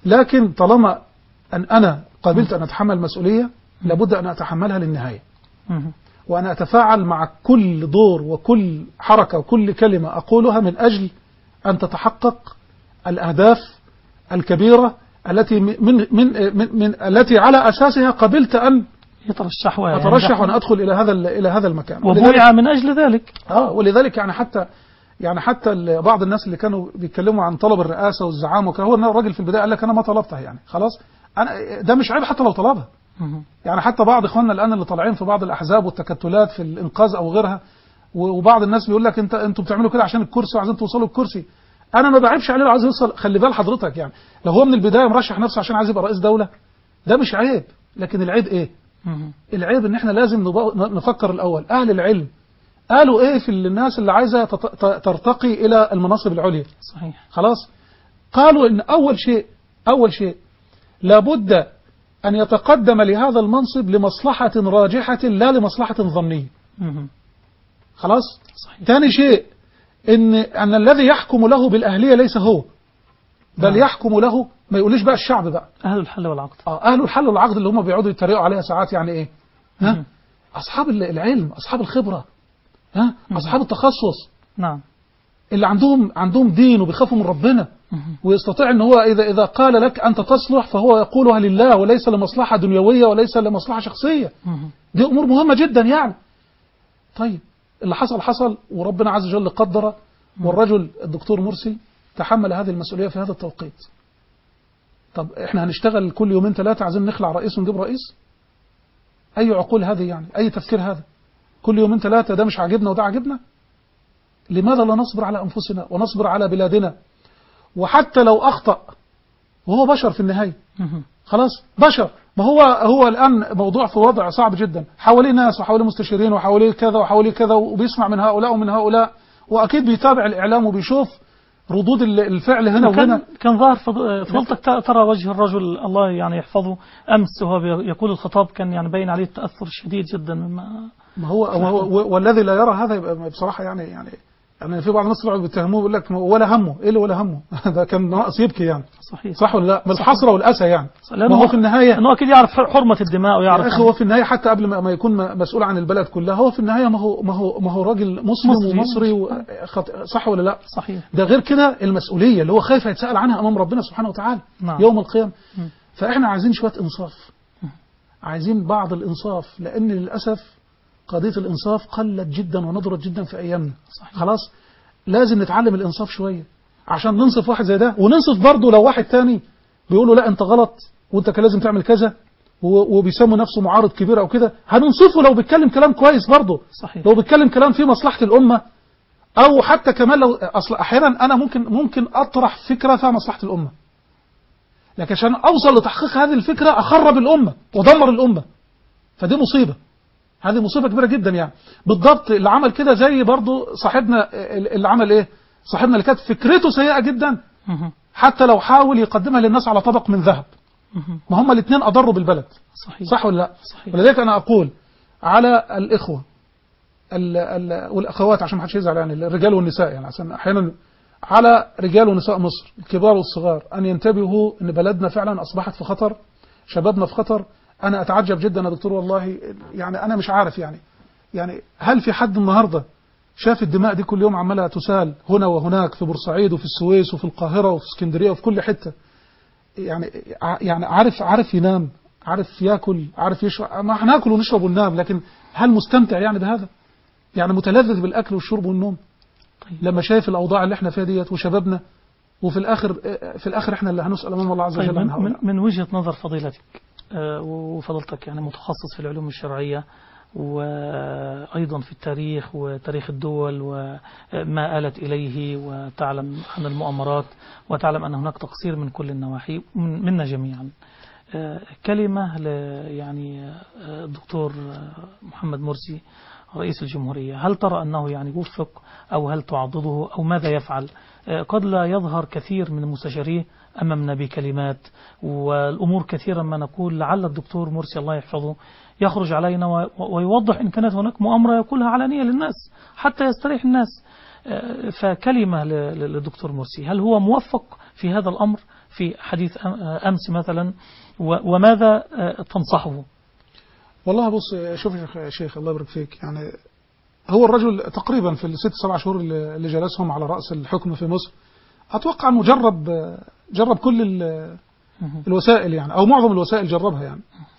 لكن طالما أن أنا قبلت أن أتحمل مسؤولية لابد أن أتحملها للنهاية، وأنا أتفاعل مع كل دور وكل حركة وكل كلمة أقولها من أجل أن تتحقق الأهداف الكبيرة التي من من من, من التي على أساسها قبلت أن يترشح أترشح وأن أدخل إلى هذا إلى هذا المكان، وبويع من أجل ذلك. آه ولذلك يعني حتى يعني حتى بعض الناس اللي كانوا بيتكلموا عن طلب الرئاسة والزعامة وكان هو الراجل في البداية قال لك أنا ما طلبتها، يعني خلاص أنا ده مش عيب حتى لو طلبها. يعني حتى بعض إخواننا الآن اللي طالعين في بعض الأحزاب والتكتلات في الإنقاذ أو غيرها، وبعض الناس بيقول لك أنت أنتوا بتعملوا كده عشان الكرسي وعايزين توصلوا الكرسي. أنا ما بعيبش عليه لو عايز يوصل، خلي بال حضرتك يعني لو هو من البداية مرشح نفسه عشان عايز يبقى رئيس دولة ده مش عيب، لكن العيب إيه؟ العيب إن إحنا لازم نفكر الأول أهل العلم قالوا إيه في الناس اللي عايزة ترتقي إلى المناصب العليا. صحيح. خلاص قالوا إن أول شيء أول شيء لابد أن يتقدم لهذا المنصب لمصلحة راجحة لا لمصلحة ظنية. خلاص. صحيح. ثاني شيء إن أن الذي يحكم له بالأهلية ليس هو، بل نعم. يحكم له ما يقوليش بقى الشعب بقى أهل الحل والعقد. آه أهل الحل والعقد اللي هم بيقعدوا يتريقوا عليها ساعات، يعني إيه؟ ها؟ أصحاب العلم، أصحاب الخبرة، ها؟ أصحاب التخصص. نعم. اللي عندهم عندهم دين وبيخافوا من ربنا، ويستطيع ان هو اذا اذا قال لك انت تصلح فهو يقولها لله وليس لمصلحه دنيويه وليس لمصلحه شخصيه. دي امور مهمه جدا يعني. طيب اللي حصل حصل وربنا عز وجل قدر، والرجل الدكتور مرسي تحمل هذه المسؤوليه في هذا التوقيت. طب احنا هنشتغل كل يومين ثلاثه عايزين نخلع رئيس ونجيب رئيس؟ اي عقول هذه يعني؟ اي تفكير هذا؟ كل يومين ثلاثه ده مش عاجبنا وده عاجبنا؟ لماذا لا نصبر على أنفسنا ونصبر على بلادنا؟ وحتى لو أخطأ وهو بشر في النهاية، خلاص بشر. ما هو هو الآن موضوع في وضع صعب جدا، حواليه ناس وحواليه مستشارين وحواليه كذا وحواليه كذا، وبيسمع من هؤلاء ومن هؤلاء، وأكيد بيتابع الإعلام وبيشوف ردود الفعل هنا وهنا. كان ظاهر فضلتك ترى وجه الرجل الله يعني يحفظه أمس وهو يقول الخطاب كان يعني باين عليه التأثر الشديد جدا مما ما هو, ما هو والذي لا يرى هذا يبقى بصراحة يعني يعني يعني في بعض الناس طلعوا بيتهموه يقول لك ولا همه، ايه اللي ولا همه؟ ده كان ناقص يبكي يعني. صحيح. صح ولا لا؟ من الحسرة والأسى يعني. ما هو في النهاية انه اكيد يعرف حرمة الدماء ويعرف. يا اخي هو في النهاية حتى قبل ما يكون مسؤول عن البلد كلها هو في النهاية ما هو ما هو ما هو راجل مسلم ومصري وخط... صح ولا لا؟ صحيح. ده غير كده المسؤولية اللي هو خايف يتسأل عنها أمام ربنا سبحانه وتعالى. نعم. يوم القيامة. فاحنا عايزين شوية إنصاف. عايزين بعض الإنصاف، لأن للأسف قضية الإنصاف قلت جدا وندرت جدا في أيامنا. صحيح. خلاص لازم نتعلم الإنصاف شوية عشان ننصف واحد زي ده، وننصف برضه لو واحد تاني بيقولوا لا أنت غلط وأنت كان لازم تعمل كذا، وبيسموا نفسه معارض كبير أو كده، هننصفه لو بيتكلم كلام كويس برضه. صحيح. لو بيتكلم كلام فيه مصلحة الأمة، أو حتى كمان لو أصل أحيانا أنا ممكن ممكن أطرح فكرة فيها مصلحة الأمة، لكن عشان أوصل لتحقيق هذه الفكرة أخرب الأمة وأدمر الأمة، فدي مصيبة. هذه مصيبة كبيرة جدا يعني. بالضبط اللي عمل كده زي برضو صاحبنا اللي عمل ايه، صاحبنا اللي كانت فكرته سيئة جدا حتى لو حاول يقدمها للناس على طبق من ذهب، ما هم الاثنين أضروا بالبلد. صحيح. صح ولا لا؟ صحيح. ولذلك أنا أقول على الإخوة ال ال والأخوات عشان ما حدش يزعل، يعني الرجال والنساء، يعني عشان أحيانا على رجال ونساء مصر الكبار والصغار أن ينتبهوا أن بلدنا فعلا أصبحت في خطر، شبابنا في خطر. أنا أتعجب جدا يا دكتور والله، يعني أنا مش عارف يعني يعني هل في حد النهاردة شاف الدماء دي كل يوم عمالها تسال هنا وهناك في بورسعيد وفي السويس وفي القاهرة وفي اسكندرية وفي كل حتة، يعني يعني عارف عارف ينام، عارف ياكل، عارف يشرب؟ ما هناكل ونشرب وننام، لكن هل مستمتع يعني بهذا؟ يعني متلذذ بالأكل والشرب والنوم؟ طيب. لما شايف الأوضاع اللي احنا فيها ديت وشبابنا، وفي الآخر في الآخر احنا اللي هنسأل أمام الله عز وجل. طيب من, من, من وجهة نظر فضيلتك وفضلتك يعني متخصص في العلوم الشرعية وأيضا في التاريخ وتاريخ الدول وما آلت إليه، وتعلم عن المؤامرات وتعلم أن هناك تقصير من كل النواحي منا جميعا، كلمة يعني الدكتور محمد مرسي رئيس الجمهورية، هل ترى أنه يعني يوفق أو هل تعضده أو ماذا يفعل؟ قد لا يظهر كثير من المستشارين أمامنا بكلمات، والأمور كثيرا ما نقول لعل الدكتور مرسي الله يحفظه يخرج علينا ويوضح إن كانت هناك مؤامرة يقولها علانية للناس حتى يستريح الناس. فكلمة للدكتور مرسي، هل هو موفق في هذا الأمر في حديث أمس مثلا، وماذا تنصحه؟ والله بص شوف يا شيخ الله يبارك فيك، يعني هو الرجل تقريبا في الست سبع شهور اللي جلسهم على رأس الحكم في مصر أتوقع أنه جرب جرب كل الوسائل يعني، أو معظم الوسائل جربها يعني.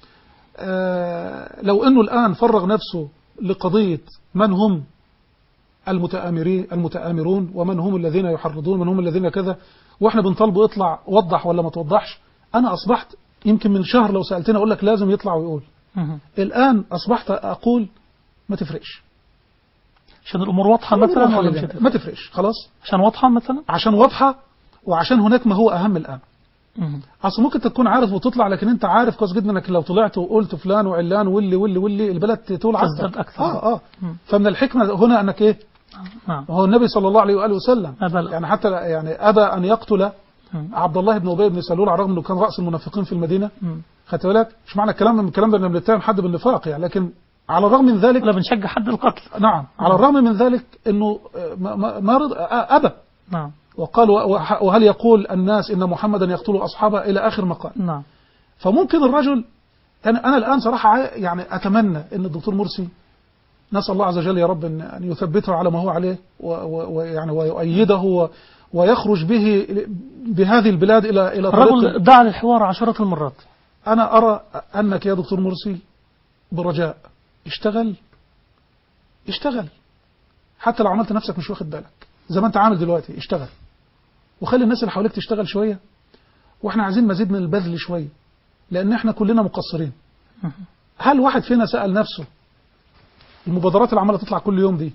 آه لو أنه الآن فرغ نفسه لقضية من هم المتآمرين المتآمرون ومن هم الذين يحرضون من هم الذين كذا، وإحنا بنطالبه يطلع وضح ولا ما توضحش، أنا أصبحت يمكن من شهر لو سألتني أقول لك لازم يطلع ويقول. الآن أصبحت أقول ما تفرقش، عشان الأمور واضحة مثلا ولا مش هتفرق؟ ما تفرقش خلاص، عشان واضحة مثلا، عشان واضحة، وعشان هناك ما هو أهم الآن. أصل ممكن تكون عارف وتطلع، لكن أنت عارف كويس جدا انك لو طلعت وقلت فلان وعلان واللي واللي واللي البلد تولع أكثر أكثر. آه آه. فمن الحكمة هنا أنك إيه؟ نعم. هو النبي صلى الله عليه وآله وسلم أبل. يعني حتى يعني أبى أن يقتل عبد الله بن أبي بن سلول على الرغم أنه كان رأس المنافقين في المدينة. خدت بالك؟ مش معنى الكلام من الكلام ده أن بنتهم حد بالنفاق يعني، لكن على الرغم من ذلك لا بنشجع حد القتل. نعم. على الرغم من ذلك أنه ما ما رض أبى. نعم. وقال وهل يقول الناس إن محمدا يقتل أصحابه إلى آخر مقال. نعم. فممكن الرجل أنا أنا الآن صراحة يعني أتمنى أن الدكتور مرسي نسأل الله عز وجل يا رب أن يثبته على ما هو عليه ويعني ويؤيده ويخرج به بهذه البلاد إلى إلى طريق. الرجل دعا للحوار عشرات المرات. أنا أرى أنك يا دكتور مرسي برجاء اشتغل اشتغل حتى لو عملت نفسك مش واخد بالك زي ما أنت عامل دلوقتي، اشتغل وخلي الناس اللي حواليك تشتغل شوية، وإحنا عايزين مزيد من البذل شوية، لأن إحنا كلنا مقصرين. هل واحد فينا سأل نفسه المبادرات اللي عمالة تطلع كل يوم دي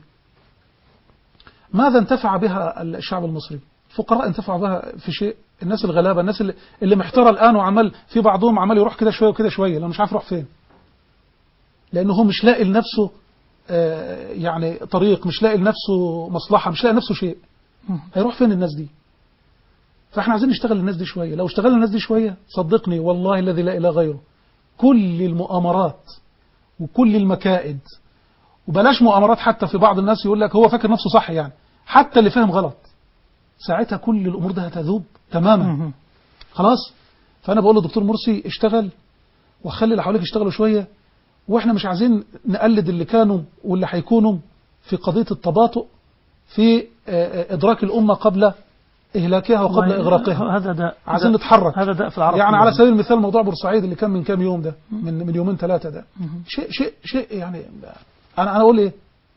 ماذا انتفع بها الشعب المصري؟ الفقراء انتفعوا بها في شيء؟ الناس الغلابة، الناس اللي, اللي محترة الآن وعمل في بعضهم عمال يروح كده شوية وكده شوية لأنه مش عارف يروح فين، لأنه هو مش لاقي لنفسه آه يعني طريق، مش لاقي لنفسه مصلحة، مش لاقي لنفسه شيء. هيروح فين الناس دي؟ فاحنا عايزين نشتغل الناس دي شوية. لو اشتغلنا الناس دي شوية صدقني والله الذي لا إله غيره كل المؤامرات وكل المكائد، وبلاش مؤامرات حتى في بعض الناس يقول لك هو فاكر نفسه صح يعني، حتى اللي فاهم غلط، ساعتها كل الأمور ده هتذوب تماما. خلاص. فأنا بقول للدكتور مرسي اشتغل وخلي اللي حواليك يشتغلوا شوية، واحنا مش عايزين نقلد اللي كانوا واللي هيكونوا في قضية التباطؤ في إدراك الأمة قبل إهلاكها وقبل إغراقها. هذا ده عايزين نتحرك. هذا ده في العرب يعني على سبيل المثال موضوع بورسعيد اللي كان من كام يوم ده، من من يومين ثلاثة ده، شيء شيء شيء يعني أنا أنا أقول إيه؟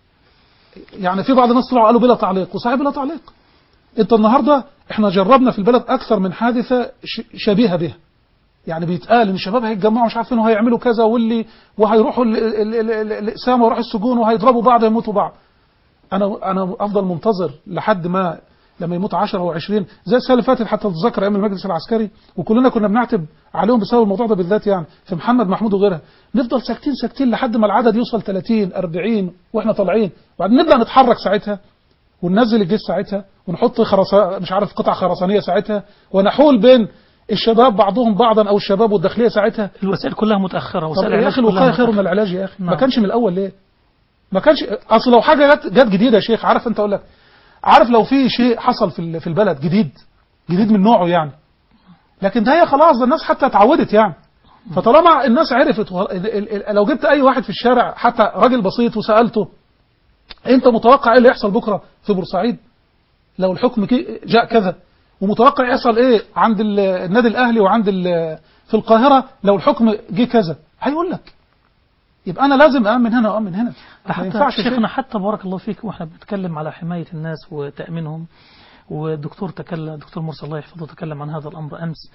يعني في بعض الناس طلعوا قالوا بلا تعليق، وصحيح بلا تعليق. أنت النهاردة إحنا جربنا في البلد أكثر من حادثة شبيهة بها، يعني بيتقال إن الشباب هيتجمعوا مش عارفين وهيعملوا كذا واللي وهيروحوا الإقسام ويروحوا السجون وهيضربوا بعض يموتوا بعض. أنا أنا أفضل منتظر لحد ما لما يموت عشرة أو عشرين زي السنة اللي فاتت حتى تتذكر أيام المجلس العسكري، وكلنا كنا بنعتب عليهم بسبب الموضوع ده بالذات، يعني في محمد محمود وغيرها، نفضل ساكتين ساكتين لحد ما العدد يوصل ثلاثين أربعين واحنا طالعين، وبعدين نبدأ نتحرك ساعتها وننزل الجيش ساعتها ونحط خرسا مش عارف قطع خرسانية ساعتها، ونحول بين الشباب بعضهم بعضا او الشباب والداخلية ساعتها. الوسائل كلها متأخرة. وسائل يا اخي الوقاية خير من العلاج يا اخي. ما كانش من الاول ليه؟ ما كانش اصل لو حاجة جت جت جديدة يا شيخ، عارف انت اقول لك، عارف لو في شيء حصل في في البلد جديد جديد من نوعه يعني، لكن ده هي خلاص الناس حتى اتعودت يعني. فطالما الناس عرفت، لو جبت اي واحد في الشارع حتى راجل بسيط وسألته انت متوقع ايه اللي يحصل بكرة في بورسعيد لو الحكم جاء كذا، ومتوقع يحصل ايه عند النادي الاهلي وعند في القاهرة لو الحكم جه كذا، هيقول لك. يبقى انا لازم اامن هنا واامن هنا. ما ينفعش شيخنا حتى بارك الله فيك، واحنا بنتكلم على حماية الناس وتأمينهم، والدكتور تكلم دكتور مرسي الله يحفظه تكلم عن هذا الامر امس،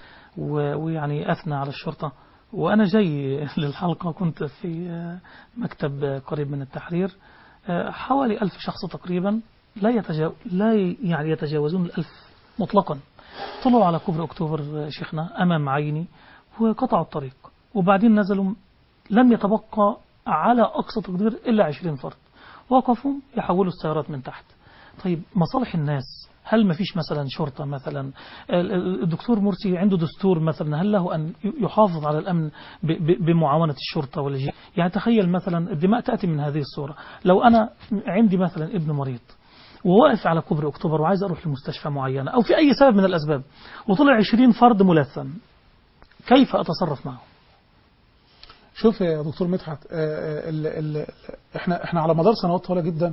ويعني اثنى على الشرطة. وانا جاي للحلقة كنت في مكتب قريب من التحرير، حوالي ألف شخص تقريبا، لا يتجاوز لا يعني يتجاوزون الألف مطلقا، طلعوا على كوبري أكتوبر شيخنا أمام عيني وقطعوا الطريق، وبعدين نزلوا، لم يتبقى على أقصى تقدير إلا عشرين فرد، وقفوا يحولوا السيارات من تحت. طيب مصالح الناس، هل ما فيش مثلا شرطة مثلا؟ الدكتور مرسي عنده دستور مثلا، هل له أن يحافظ على الأمن بمعاونة الشرطة ولا؟ يعني تخيل مثلا الدماء تأتي من هذه الصورة. لو أنا عندي مثلا ابن مريض وواقف على كوبري أكتوبر وعايز أروح لمستشفى معينة أو في أي سبب من الأسباب وطلع عشرين فرد ملثم، كيف أتصرف معه؟ شوف يا دكتور مدحت، ال ال احنا احنا على مدار سنوات طويله جدا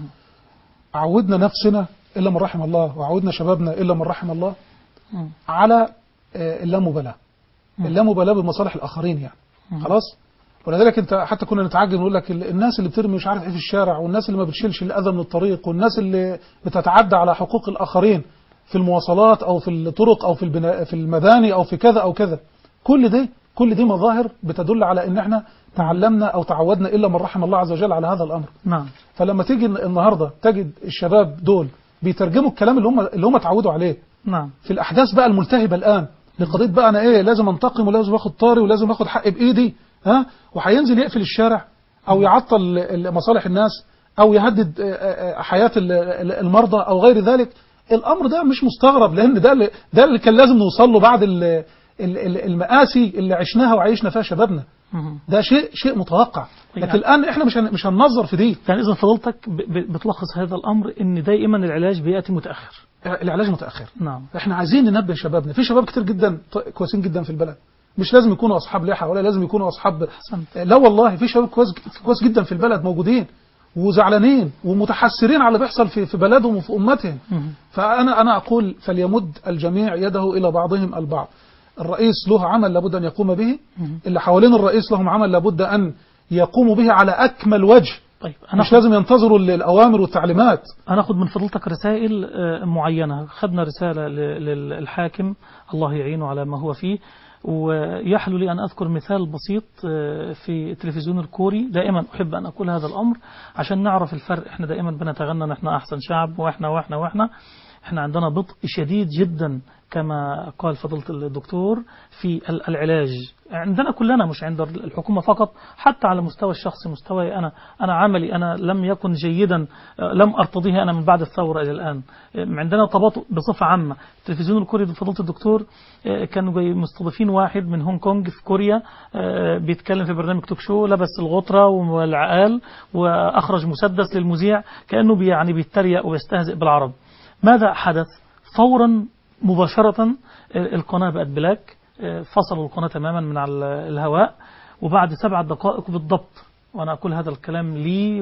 عودنا نفسنا الا من رحم الله، وعودنا شبابنا الا من رحم الله على اللامبالاه، اللامبالاه بمصالح الاخرين يعني. خلاص، ولذلك انت حتى كنا نتعجب نقول لك الناس اللي بترمي مش عارف ايه في الشارع، والناس اللي ما بتشيلش الاذى من الطريق، والناس اللي بتتعدى على حقوق الاخرين في المواصلات او في الطرق او في البناء في المباني او في كذا او كذا، كل ده كل دي مظاهر بتدل على ان احنا تعلمنا او تعودنا الا من رحم الله عز وجل على هذا الامر. نعم. فلما تيجي النهارده تجد الشباب دول بيترجموا الكلام اللي هم اللي هم اتعودوا عليه. نعم. في الاحداث بقى الملتهبه الان لقضيه بقى انا ايه لازم انتقم ولازم اخد طاري ولازم اخد حقي بايدي، ها، وهينزل يقفل الشارع او يعطل مصالح الناس او يهدد حياه المرضى او غير ذلك. الامر ده مش مستغرب، لان ده اللي ده اللي كان لازم نوصل له بعد المآسي اللي عشناها وعيشنا فيها شبابنا. ده شيء شيء متوقع، لكن يعني الآن احنا مش مش هننظر في دي. يعني إذا فضلتك بتلخص هذا الأمر إن دائما العلاج بيأتي متأخر. العلاج متأخر. نعم. احنا عايزين ننبه شبابنا، في شباب كتير جدا كويسين جدا في البلد، مش لازم يكونوا أصحاب لحى ولا لازم يكونوا أصحاب حسنت. لا والله في شباب كويس كويس جدا في البلد موجودين وزعلانين ومتحسرين على اللي بيحصل في في بلدهم وفي أمتهم. فأنا أنا أقول فليمد الجميع يده إلى بعضهم البعض. الرئيس له عمل لابد أن يقوم به، اللي حوالين الرئيس لهم عمل لابد أن يقوموا به على أكمل وجه. طيب أنا مش لازم ينتظروا الأوامر والتعليمات. أنا أخذ من فضلتك رسائل معينة. خدنا رسالة للحاكم الله يعينه على ما هو فيه، ويحلو لي أن أذكر مثال بسيط في التلفزيون الكوري. دائما أحب أن أقول هذا الأمر عشان نعرف الفرق. إحنا دائما بنتغنى نحن أحسن شعب وإحنا وإحنا وإحنا إحنا عندنا بطء شديد جدا كما قال فضيلة الدكتور في العلاج عندنا كلنا، مش عند الحكومة فقط، حتى على مستوى الشخصي، مستوى أنا أنا عملي أنا لم يكن جيدا، لم أرتضيه أنا من بعد الثورة إلى الآن. عندنا تباطؤ بصفة عامة. التلفزيون الكوري فضيلة الدكتور كانوا مستضيفين واحد من هونج كونج في كوريا بيتكلم في برنامج توك شو، لبس الغطرة والعقال وأخرج مسدس للمذيع كأنه يعني بيتريق ويستهزئ بالعرب. ماذا حدث؟ فورا مباشرة القناة بقت بلاك، فصلوا القناة تماما من على الهواء، وبعد سبعة دقائق بالضبط، وأنا أقول هذا الكلام لي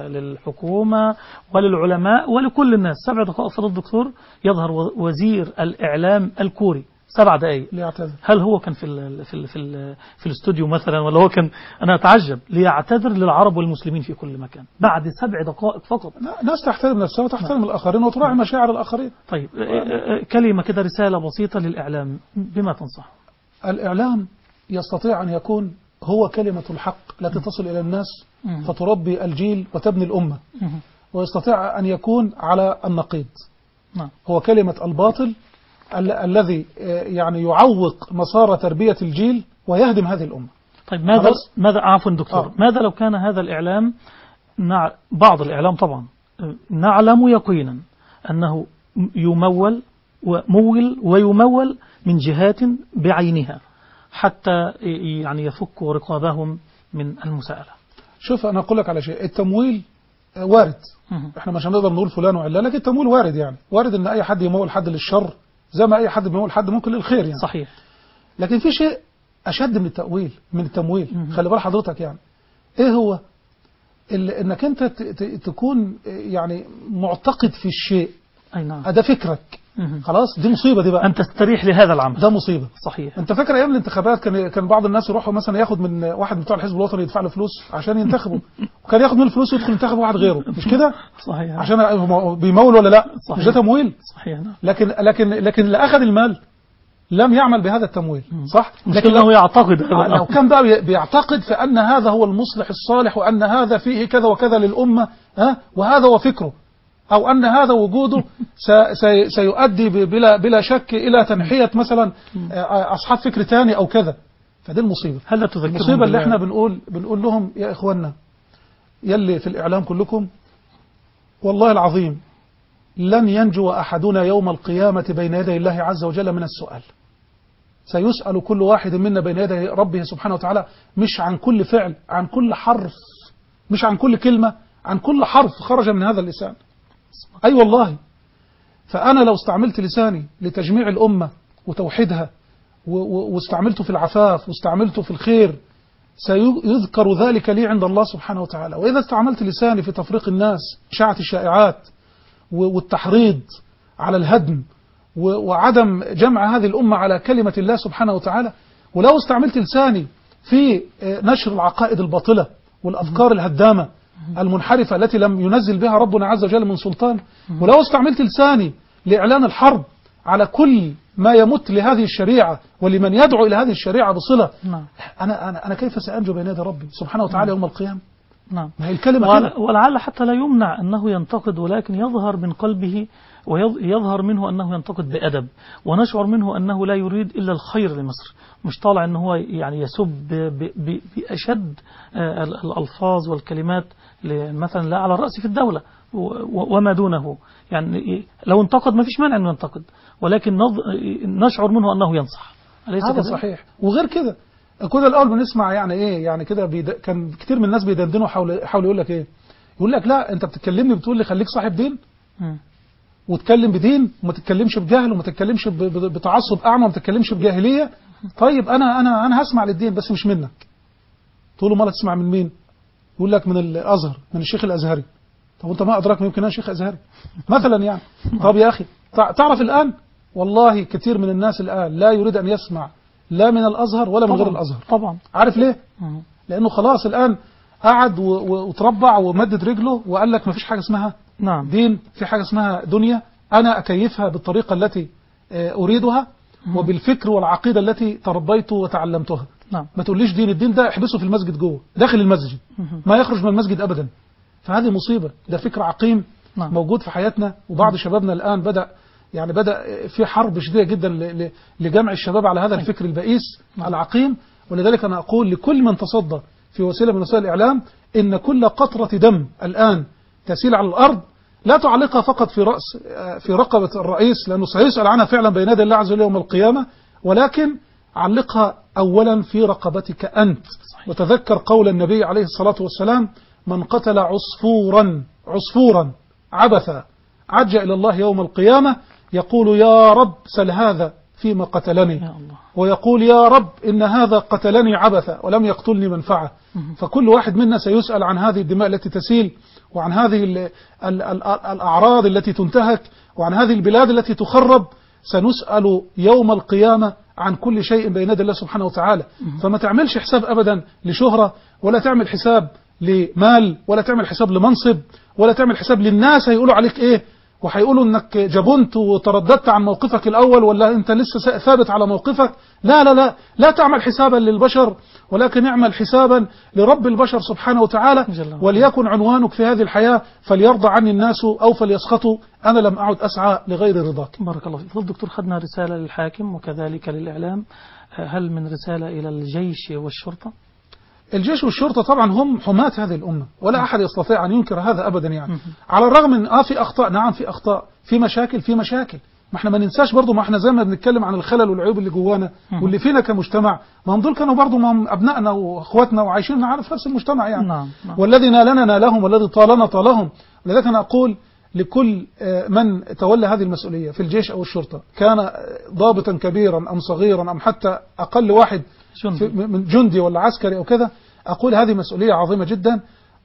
وللحكومة وللعلماء ولكل الناس، سبع دقائق فضل الدكتور يظهر وزير الإعلام الكوري سبع دقائق. هل هو كان في ال في ال في, ال في الاستوديو مثلا، ولا هو كان؟ أنا أتعجب. ليعتذر للعرب والمسلمين في كل مكان بعد سبع دقائق فقط. ناس تحترم نفسها وتحترم الآخرين وتراعي مشاعر الآخرين. طيب كلمة كده، رسالة بسيطة للإعلام، بما تنصح؟ الإعلام يستطيع أن يكون هو كلمة الحق التي تصل إلى الناس فتربي الجيل وتبني الأمة، ويستطيع أن يكون على النقيض، هو كلمة الباطل ال الذي يعني يعوق مسار تربية الجيل ويهدم هذه الأمة. طيب ماذا ماذا عفوا دكتور، آه. ماذا لو كان هذا الإعلام، نع... بعض الإعلام طبعا نعلم يقينا أنه يمول ومول ويمول من جهات بعينها حتى يعني يفكوا رقابهم من المساءلة؟ شوف أنا أقول لك على شيء، التمويل وارد، احنا مش هنقدر نقول فلان وعلا، لكن التمويل وارد، يعني وارد ان اي حد يمول حد للشر زي ما اي حد بيمول حد ممكن للخير يعني. صحيح. لكن في شيء اشد من التأويل من التمويل. خلي بال حضرتك، يعني ايه هو؟ انك انت تكون يعني معتقد في الشيء. اي نعم. ده فكرك. خلاص، دي مصيبة دي بقى. أن تستريح لهذا العمل. ده مصيبة. صحيح. أنت فاكر أيام الانتخابات كان كان بعض الناس يروحوا مثلا ياخد من واحد بتوع الحزب الوطني يدفع له فلوس عشان ينتخبه، وكان ياخد من الفلوس ويدخل ينتخب واحد غيره، مش كده؟ صحيح. عشان بيمول ولا لا؟ صحيح. مش ده تمويل؟ صحيح. نعم. لكن لكن لكن اللي أخذ المال لم يعمل بهذا التمويل، صح؟ لكن لو يعتقد لو كان بقى بيعتقد في أن هذا هو المصلح الصالح وأن هذا فيه كذا وكذا للأمة، ها، وهذا هو فكره، أو أن هذا وجوده سيؤدي بلا بلا شك إلى تنحية مثلا أصحاب فكر ثاني أو كذا، فدي المصيبة. هل تذكرهم المصيبة اللي احنا بنقول بنقول لهم يا إخواننا يلي في الإعلام كلكم، والله العظيم لن ينجو أحدنا يوم القيامة بين يدي الله عز وجل من السؤال. سيسأل كل واحد منا بين يدي ربه سبحانه وتعالى، مش عن كل فعل، عن كل حرف، مش عن كل كلمة، عن كل حرف خرج من هذا اللسان. أي أيوة والله. فأنا لو استعملت لساني لتجميع الأمة وتوحيدها واستعملته في العفاف واستعملته في الخير سيذكر ذلك لي عند الله سبحانه وتعالى. وإذا استعملت لساني في تفريق الناس، إشاعة الشائعات والتحريض على الهدم وعدم جمع هذه الأمة على كلمة الله سبحانه وتعالى، ولو استعملت لساني في نشر العقائد الباطلة والأفكار الهدامة المنحرفة التي لم ينزل بها ربنا عز وجل من سلطان، ولو استعملت لساني لإعلان الحرب على كل ما يمت لهذه الشريعة ولمن يدعو إلى هذه الشريعة بصلة، نعم. أنا, أنا, أنا كيف سأنجو بين يدي ربي سبحانه وتعالى يوم القيامة؟ نعم. ما هي الكلمة ول- ولعل حتى لا يمنع أنه ينتقد، ولكن يظهر من قلبه ويظهر منه أنه ينتقد بأدب، ونشعر منه أنه لا يريد إلا الخير لمصر، مش طالع أنه يعني يسب ب- ب- بأشد آه، الألفاظ والكلمات مثلا لا على الرأس في الدولة و- وما دونه. يعني لو انتقد ما فيش مانع أنه ينتقد، ولكن نظ- نشعر منه أنه ينصح. أليس هذا كذلك؟ صحيح. وغير كده كنا الأول بنسمع يعني إيه يعني كده بيد... كان كتير من الناس بيدندنوا حول حاول يقول لك إيه، يقول لك لا أنت بتتكلمني بتقول لي خليك صاحب دين م. وتكلم بدين وما تتكلمش بجهل وما تتكلمش ب... ب... بتعصب أعمى وما تتكلمش بجاهلية. طيب أنا أنا أنا هسمع للدين بس مش منك. تقول له ما تسمع من مين؟ يقول لك من الأزهر، من الشيخ الأزهري. طب وأنت ما أدراك يمكن أنا شيخ أزهري مثلا يعني. طب يا أخي تعرف الآن والله كثير من الناس الآن لا يريد أن يسمع لا من الأزهر ولا من غير الأزهر. طبعا. عارف ليه؟ م. لأنه خلاص الآن قعد و- و- وتربع ومدد رجله وقال لك ما فيش حاجة اسمها نعم. دين، في حاجة اسمها دنيا أنا أكيفها بالطريقة التي آه، أريدها م. وبالفكر والعقيدة التي تربيت وتعلمتها. نعم. ما تقوليش دين، الدين ده احبسه في المسجد جوه داخل المسجد م. ما يخرج من المسجد أبدا. فهذه مصيبة. ده فكر عقيم نعم. موجود في حياتنا، وبعض شبابنا الآن بدأ يعني بدأ في حرب شديدة جدا ل- ل- لجمع الشباب على هذا الفكر البئيس نعم. العقيم. ولذلك أنا أقول لكل من تصدى في وسيلة من وسائل الإعلام إن كل قطرة دم الآن تسيل على الأرض لا تعلقها فقط في رأس في رقبة الرئيس لأنه سيسأل عنها فعلا بين يدي الله عز وجل يوم القيامة، ولكن علقها أولا في رقبتك أنت. صحيح. وتذكر قول النبي عليه الصلاة والسلام من قتل عصفورا عصفورا عبثا عج إلى الله يوم القيامة يقول يا رب سل هذا فيما قتلني، يا الله. ويقول يا رب إن هذا قتلني عبثا ولم يقتلني منفعة. فكل واحد منا سيسأل عن هذه الدماء التي تسيل، وعن هذه ال ال ال الأعراض التي تنتهك، وعن هذه البلاد التي تخرب. سنسأل يوم القيامة عن كل شيء بين يدي الله سبحانه وتعالى. فما تعملش حساب أبدا لشهرة، ولا تعمل حساب لمال، ولا تعمل حساب لمنصب، ولا تعمل حساب للناس هيقولوا عليك إيه، وهيقولوا انك جبنت وترددت عن موقفك الاول ولا انت لسه ثابت على موقفك. لا لا لا لا تعمل حسابا للبشر، ولكن اعمل حسابا لرب البشر سبحانه وتعالى. وليكن عنوانك في هذه الحياة فليرضى عني الناس او فليسخطوا، انا لم اعد اسعى لغير رضاك. بارك الله فيك. فضل دكتور، خدنا رسالة للحاكم وكذلك للإعلام، هل من رسالة إلى الجيش والشرطة؟ الجيش والشرطة طبعا هم حماة هذه الأمة، ولا م. أحد يستطيع أن ينكر هذا أبدا يعني. م. على الرغم من آه في أخطاء، نعم في أخطاء، في مشاكل في مشاكل، ما احنا ما ننساش برضو، ما احنا زي ما بنتكلم عن الخلل والعيوب اللي جوانا م. واللي فينا كمجتمع، ما هم دول كانوا برضو ما هم أبنائنا وأخواتنا وعايشين معانا في نفس المجتمع يعني. نعم. نعم. والذي نالنا نالهم والذي طالنا طالهم. لذلك أنا أقول لكل من تولى هذه المسؤولية في الجيش أو الشرطة، كان ضابطا كبيرا أم صغيرا أم حتى أقل واحد جندي. من جندي ولا عسكري أو كذا، أقول هذه مسؤولية عظيمة جدا.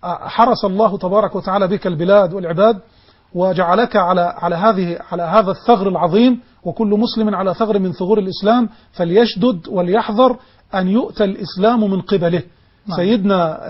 حرس الله تبارك وتعالى بك البلاد والعباد، وجعلك على على هذه على هذا الثغر العظيم، وكل مسلم على ثغر من ثغور الإسلام فليشدد وليحذر أن يؤتى الإسلام من قبله. نعم. سيدنا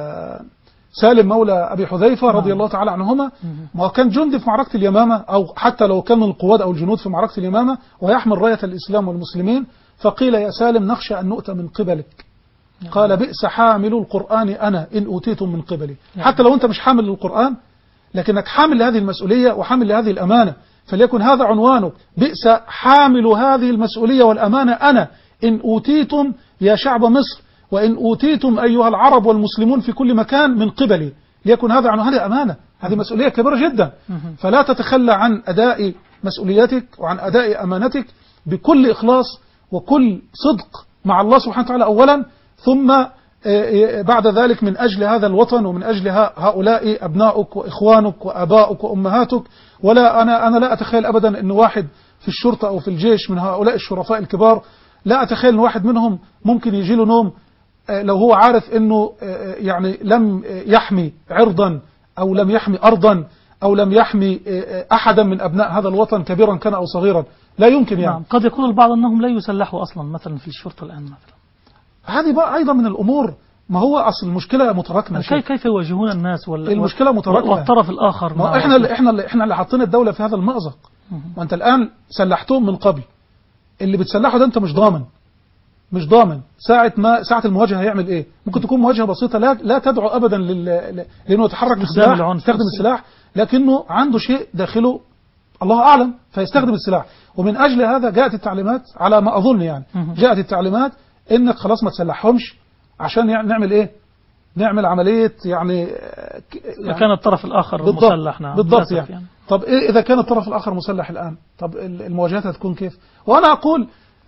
سالم مولى أبي حذيفة رضي نعم. الله تعالى عنهما، ما كان جندي في معركة اليمامة، أو حتى لو كان من القواد أو الجنود في معركة اليمامة ويحمل راية الإسلام والمسلمين، فقيل يا سالم نخشى أن نؤتى من قبلك. قال بئس حامل القرآن أنا إن أوتيتم من قبلي. حتى لو أنت مش حامل للقرآن لكنك حامل لهذه المسؤولية وحامل لهذه الأمانة، فليكن هذا عنوانك، بئس حامل هذه المسؤولية والأمانة أنا إن أوتيتم يا شعب مصر، وإن أوتيتم أيها العرب والمسلمون في كل مكان من قبلي. ليكن هذا عنوان، هذه أمانة، هذه مسؤولية كبيرة جدا. فلا تتخلى عن أداء مسؤوليتك وعن أداء أمانتك بكل إخلاص وكل صدق مع الله سبحانه وتعالى أولا، ثم بعد ذلك من أجل هذا الوطن ومن أجل هؤلاء أبنائك وإخوانك وأبائك وأمهاتك. ولا أنا أنا لا أتخيل أبدا أن واحد في الشرطة أو في الجيش من هؤلاء الشرفاء الكبار، لا أتخيل أن واحد منهم ممكن يجي له نوم لو هو عارف أنه يعني لم يحمي عرضا أو لم يحمي أرضا أو لم يحمي أحدا من أبناء هذا الوطن كبيرا كان أو صغيرا. لا يمكن يعني. نعم. قد يقول البعض أنهم لا يسلحوا أصلا مثلا في الشرطة الآن مثلا. هذه بقى أيضا من الأمور. ما هو أصل المشكلة متراكمة. كيف كيف يواجهون الناس وال... المشكلة متراكمة والطرف الآخر. ما إحنا اللي إحنا اللي إحنا اللي حاطين الدولة في هذا المأزق. وأنت الآن سلحتهم من قبل، اللي بتسلحه ده أنت مش ضامن مش ضامن ساعة ما ساعة المواجهة هيعمل إيه. ممكن تكون مواجهة بسيطة لا لا تدعو أبدا لل... لأنه يتحرك بالسلاح يستخدم السلاح، لكنه عنده شيء داخله الله أعلم فيستخدم السلاح. ومن أجل هذا جاءت التعليمات على ما أظن يعني جاءت التعليمات إنك خلاص ما تسلحهمش عشان يعني نعمل إيه نعمل عملية يعني, يعني كان الطرف الآخر بالضبط مسلح. نعم بالضبط يعني. يعني طب إيه إذا كان الطرف الآخر مسلح الآن؟ طب المواجهات هتكون كيف؟ وأنا أقول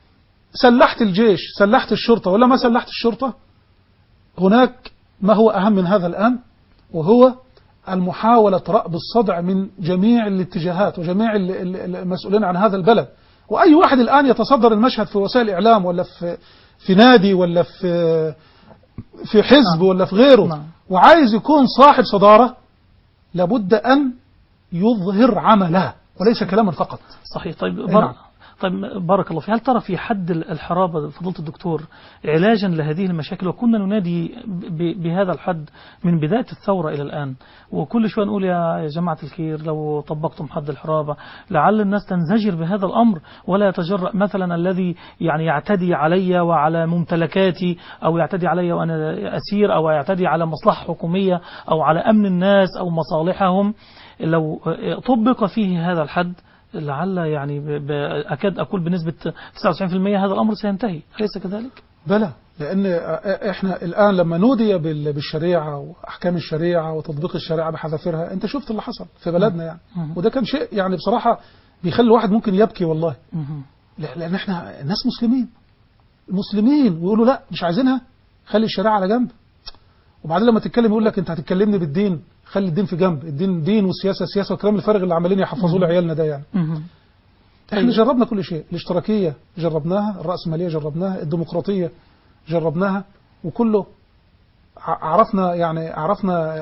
سلحت الجيش سلحت الشرطة ولا ما سلحت الشرطة، هناك ما هو أهم من هذا الآن، وهو المحاولة رأب الصدع من جميع الاتجاهات وجميع المسؤولين عن هذا البلد. وأي واحد الآن يتصدر المشهد في وسائل الإعلام ولا في في نادي ولا في في حزب نعم. ولا في غيره نعم. وعايز يكون صاحب صدارة لابد أن يظهر عمله وليس كلاما فقط. صحيح. طيب نعم. طيب بارك الله فيك. هل ترى في حد الحرابة فضيلة الدكتور علاجا لهذه المشاكل؟ وكنا ننادي بهذا الحد من بداية الثورة إلى الآن، وكل شوية نقول يا جماعة الخير لو طبقتم حد الحرابة لعل الناس تنزجر بهذا الأمر ولا يتجرأ مثلا الذي يعني يعتدي علي وعلى ممتلكاتي أو يعتدي علي وأنا أسير أو يعتدي على مصلحة حكومية أو على أمن الناس أو مصالحهم، لو طبق فيه هذا الحد لعل يعني أكاد أقول بنسبة تسعة وتسعين بالمئة هذا الأمر سينتهي، أليس كذلك؟ بلى، لأن إحنا الآن لما نودي بالشريعة وأحكام الشريعة وتطبيق الشريعة بحذافيرها، أنت شفت اللي حصل في بلدنا يعني، وده كان شيء يعني بصراحة بيخلي الواحد ممكن يبكي والله، لأن إحنا الناس مسلمين مسلمين ويقولوا لا مش عايزينها، خلي الشريعة على جنب، وبعدين لما تتكلم يقول لك أنت هتتكلمني بالدين، خلي الدين في جنب، الدين دين والسياسة سياسة، والكلام الفارغ اللي عمالين يحفظوا لعيالنا ده يعني. احنا جربنا كل شيء، الاشتراكية جربناها، الرأسمالية جربناها، الديمقراطية جربناها، وكله عرفنا يعني عرفنا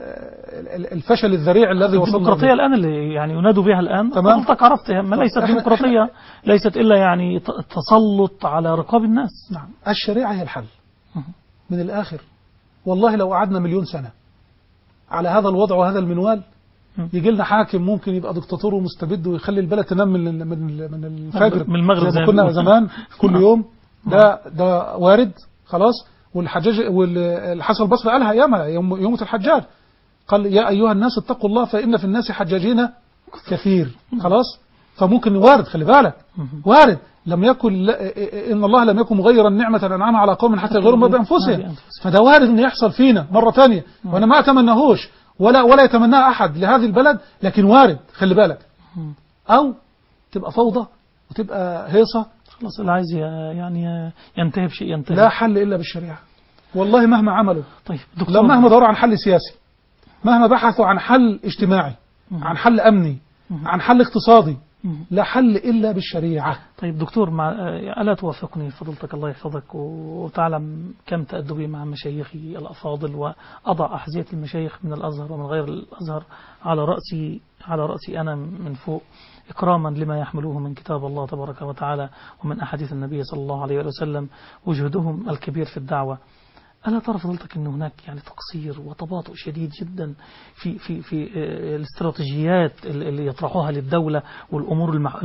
الفشل الذريع الذي وصلنا. الديمقراطية الآن اللي يعني ينادوا بها الآن حضرتك عرفتها، ما ليست ديمقراطية، ليست إلا يعني تسلط على رقاب الناس. نعم، الشريعة هي الحل من الآخر. والله لو قعدنا مليون سنة على هذا الوضع وهذا المنوال يجي لنا حاكم ممكن يبقى دكتاتور ومستبد ويخلي البلد تنام من من من الفجر من المغرب زي ما كنا زمان كل يوم. ده ده وارد خلاص. والحجاج والحسن البصري قالها ياما يوم يوم الحجاج، قال يا ايها الناس اتقوا الله فان في الناس حجاجين كثير. خلاص، فممكن وارد، خلي بالك وارد، لم يكن ان الله لم يكن مغيرا نعمه انعمها على قوم حتى يغيروا ما بانفسهم، فده وارد ان يحصل فينا مره ثانيه، وانا ما اتمناهوش ولا ولا يتمناه أحد لهذه البلد، لكن وارد، خلي بالك. أو تبقى فوضى وتبقى هيصة، خلاص اللي عايز يعني ينتهي بشيء ينتهي. لا حل إلا بالشريعة والله مهما عملوا. طيب دكتور، مهما دوروا عن حل سياسي، مهما بحثوا عن حل اجتماعي، عن حل أمني، عن حل اقتصادي، لا حل إلا بالشريعة. طيب دكتور، مع ألا توافقني فضلتك الله يحفظك وتعلم كم تأدبي مع مشايخي الأفاضل، وأضع أحذية المشايخ من الأزهر ومن غير الأزهر على رأسي على رأسي أنا من فوق، إكراما لما يحملوه من كتاب الله تبارك وتعالى ومن أحاديث النبي صلى الله عليه وسلم وجهدهم الكبير في الدعوة. ألا ترى فضلتك أن هناك يعني تقصير وتباطؤ شديد جدا في في في الاستراتيجيات اللي يطرحوها للدولة والأمور المح...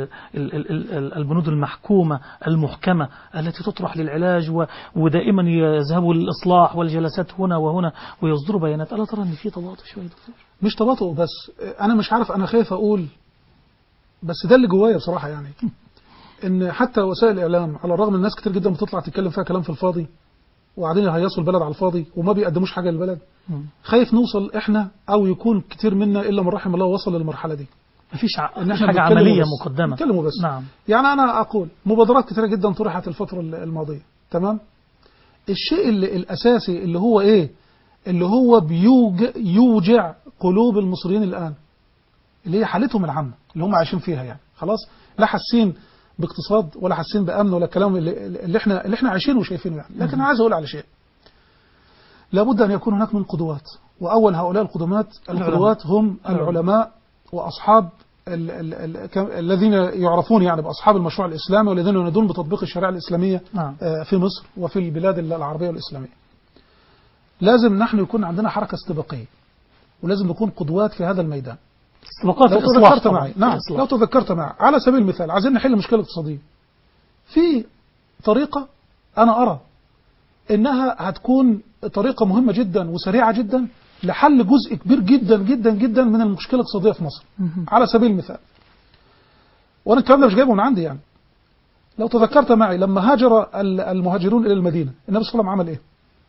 البنود المحكومة المحكمة التي تطرح للعلاج، و... ودائما يذهبوا للإصلاح والجلسات هنا وهنا ويصدروا بيانات؟ ألا ترى أن في تباطؤ شوية دكتور؟ مش تباطؤ بس، أنا مش عارف، أنا خايف أقول، بس ده اللي جوايا بصراحة يعني، إن حتى وسائل الإعلام على الرغم من الناس كتير جدا بتطلع تتكلم فيها كلام في الفاضي وبعدين يهيصوا البلد على الفاضي وما بيقدموش حاجة للبلد. خايف نوصل احنا او يكون كتير منا الا من رحم الله وصل للمرحلة دي. مفيش ع... حاجة عملية مقدمة. نتكلموا بس. نعم. يعني انا اقول مبادرات كتيرة جدا طرحت الفترة الماضية، تمام؟ الشيء اللي الأساسي اللي هو إيه؟ اللي هو بيوجع يوجع قلوب المصريين الآن، اللي هي حالتهم العامة اللي هم عايشين فيها يعني. خلاص، لا حاسين باقتصاد ولا حاسين بأمن ولا كلام اللي, اللي احنا اللي احنا عايشينه وشايفينه يعني. لكن أنا عايز أقول على شيء، لابد أن يكون هناك من قدوات، وأول هؤلاء القدوات القدوات هم العلماء وأصحاب ال ال ال الذين يعرفون يعني بأصحاب المشروع الإسلامي، والذين ينادون بتطبيق الشريعة الإسلامية نعم. في مصر وفي البلاد العربية والإسلامية. لازم نحن يكون عندنا حركة استباقية، ولازم نكون قدوات في هذا الميدان. لو تذكرت معي نعم لو تذكرت معي على سبيل المثال، عايزين نحل مشكلة اقتصادية، في طريقة أنا أرى إنها هتكون طريقة مهمة جدا وسريعة جدا لحل جزء كبير جدا جدا جدا من المشكلة الاقتصادية في مصر. على سبيل المثال، وأنا الكلام ده مش جايبه من عندي يعني. لو تذكرت معي لما هاجر المهاجرون إلى المدينة، النبي صلى الله عليه وسلم عمل إيه؟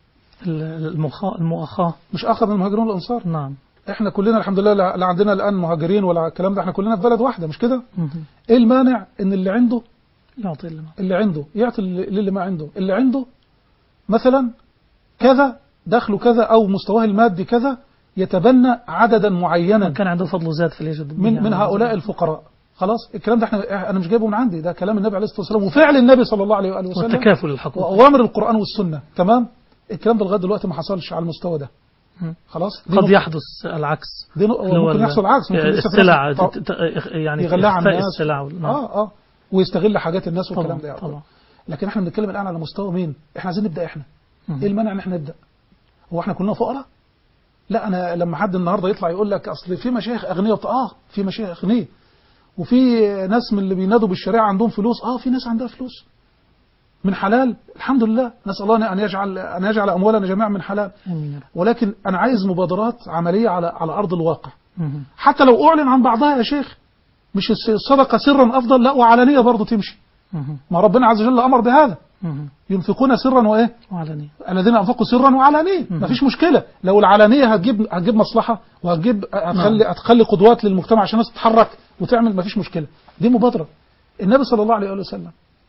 المؤاخاة مش أخذ من المهاجرون الأنصار؟ نعم. إحنا كلنا الحمد لله لا عندنا الآن مهاجرين ولا الكلام ده، إحنا كلنا في بلد واحدة، مش كده؟ إيه المانع إن اللي عنده يعطي اللي, اللي عنده يعطي للي ما عنده، اللي عنده مثلا كذا دخله كذا أو مستواه المادي كذا، يتبنى عددا معينا كان عنده فضل زاد في اليجد من من هؤلاء الفقراء. خلاص، الكلام ده احنا انا مش جايبه من عندي، ده كلام النبي عليه الصلاه والسلام وفعل النبي صلى الله عليه واله وسلم والتكافل الحقوقي واوامر القران والسنه. تمام، الكلام ده لغايه دلوقتي ما حصلش على المستوى ده. خلاص، قد يحدث العكس، ممكن يحصل العكس، ممكن السلع يعني يغلى عن الناس السلع اه اه ويستغل حاجات الناس والكلام ده يعني. لكن احنا بنتكلم الان على مستوى مين؟ احنا عايزين نبدا احنا. ايه المانع ان احنا نبدا؟ هو احنا كلنا فقراء؟ لا، انا لما حد النهارده يطلع يقول لك اصل في مشايخ اغنياء، اه في مشايخ اغنياء، وفي ناس من اللي بينادوا بالشريعه عندهم فلوس، اه في ناس عندها فلوس من حلال الحمد لله، نسال الله ان يجعل ان يجعل اموالنا جميعا من حلال. ولكن انا عايز مبادرات عمليه على على ارض الواقع، حتى لو اعلن عن بعضها يا شيخ، مش الصدقه سرا افضل، لا وعلانيه برضه تمشي. ما ربنا عز وجل امر بهذا، ينفقون سرا وايه وعلانيه، الذين انفقوا سرا وعلانيه، ما فيش مشكله. لو العلانيه هتجيب هتجيب مصلحه وهتجيب هتخلي هتخلي قدوات للمجتمع عشان الناس تتحرك وتعمل، ما فيش مشكله، دي مبادره. النبي صلى الله عليه وسلم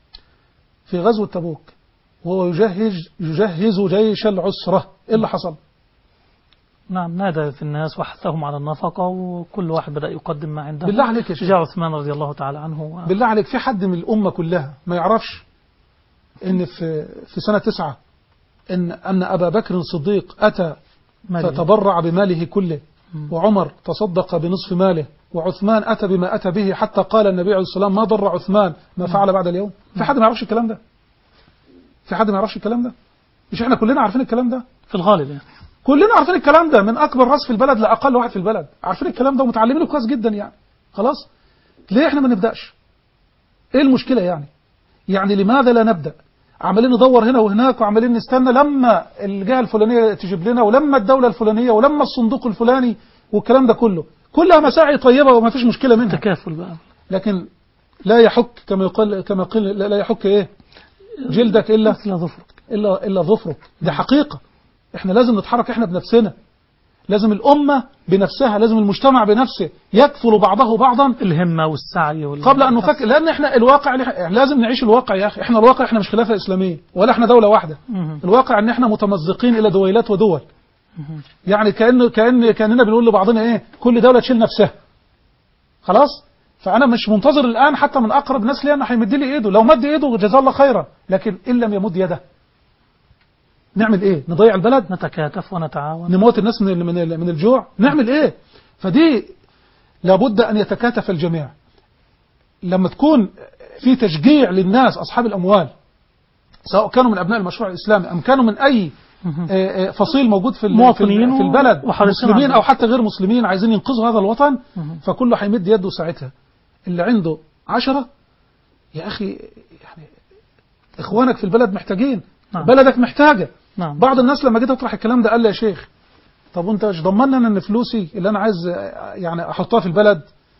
في غزوه تبوك وهو يجهز يجهز جيش العسره، ايه اللي حصل؟ نعم، نادى في الناس وحثهم على النفقه، وكل واحد بدا يقدم ما عنده. بالله عليك يا شيخ، جاء عثمان رضي الله تعالى عنه و... بالله عليك، في حد من الامه كلها ما يعرفش ان في في سنه تسعة ان ان ابا بكر الصديق اتى ماله. فتبرع بماله كله، وعمر تصدق بنصف ماله، وعثمان اتى بما اتى به، حتى قال النبي عليه الصلاه والسلام ما ضر عثمان ما فعل بعد اليوم. في حد ما يعرفش الكلام ده؟ في حد ما يعرفش الكلام ده؟ مش احنا كلنا عارفين الكلام ده في الغالب يعني، كلنا عارفين الكلام ده، من اكبر راس في البلد لاقل واحد في البلد عارفين الكلام ده ومتعلمينه كويس جدا يعني. خلاص، ليه احنا ما نبداش؟ ايه المشكله يعني؟ يعني لماذا لا نبدا؟ عمالين ندور هنا وهناك، وعمالين نستنى لما الجهه الفلانيه تجيب لنا، ولما الدوله الفلانيه، ولما الصندوق الفلاني، والكلام ده كله كلها مساعي طيبه وما فيش مشكله منها، تكافل بقى. لكن لا يحك كما يقال كما قيل لا يحك ايه جلدك الا الا ظفرك الا الا ظفرك. دي حقيقه، احنا لازم نتحرك احنا بنفسنا، لازم الامه بنفسها، لازم المجتمع بنفسه يكفل بعضه بعضا، الهمه والسعي وال... قبل ان نفكر، لان احنا الواقع يعني لازم نعيش الواقع يا اخي. احنا الواقع احنا مش خلافه اسلاميه ولا احنا دوله واحده، مه. الواقع ان احنا متمزقين الى دويلات ودول، مه. يعني كأن كأن كأننا بنقول لبعضنا ايه، كل دولة تشيل نفسها. خلاص، فأنا مش منتظر الآن حتى من أقرب ناس لي أنه هيمد لي إيده، لو مد إيده جزاه الله خيرا، لكن إن لم يمد يده نعمل إيه؟ نضيع البلد؟ نتكاتف ونتعاون، نموت الناس من من من الجوع؟ نعمل إيه؟ فدي لابد أن يتكاتف الجميع. لما تكون في تشجيع للناس أصحاب الأموال، سواء كانوا من أبناء المشروع الإسلامي أم كانوا من أي فصيل موجود في في البلد، مسلمين أو حتى غير مسلمين عايزين ينقذوا هذا الوطن، فكله هيمد يده ساعتها. اللي عنده عشرة يا أخي، يعني إخوانك في البلد محتاجين، نعم. بلدك محتاجة، نعم. بعض الناس لما جيت أطرح الكلام ده قال لي يا شيخ، طب وأنت مش ضمننا أن فلوسي اللي أنا عايز يعني أحطها في البلد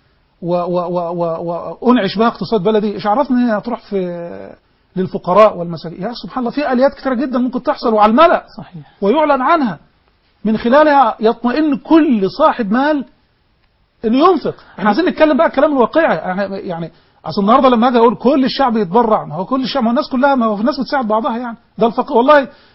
وأنعش بها اقتصاد بلدي، إيش عرفني إن هي هتروح في للفقراء والمساكين؟ يا سبحان الله، في آليات كثيرة جدا ممكن تحصل وعلى الملأ، صحيح، ويعلن عنها، من خلالها يطمئن كل صاحب مال انه ينفق. احنا عايزين نتكلم بقى الكلام الواقعي، يعني اصل النهارده لما اجي اقول كل الشعب يتبرع، ما هو كل الشعب، ما هو الناس كلها، ما هو الناس بتساعد بعضها يعني، ده الفقير والله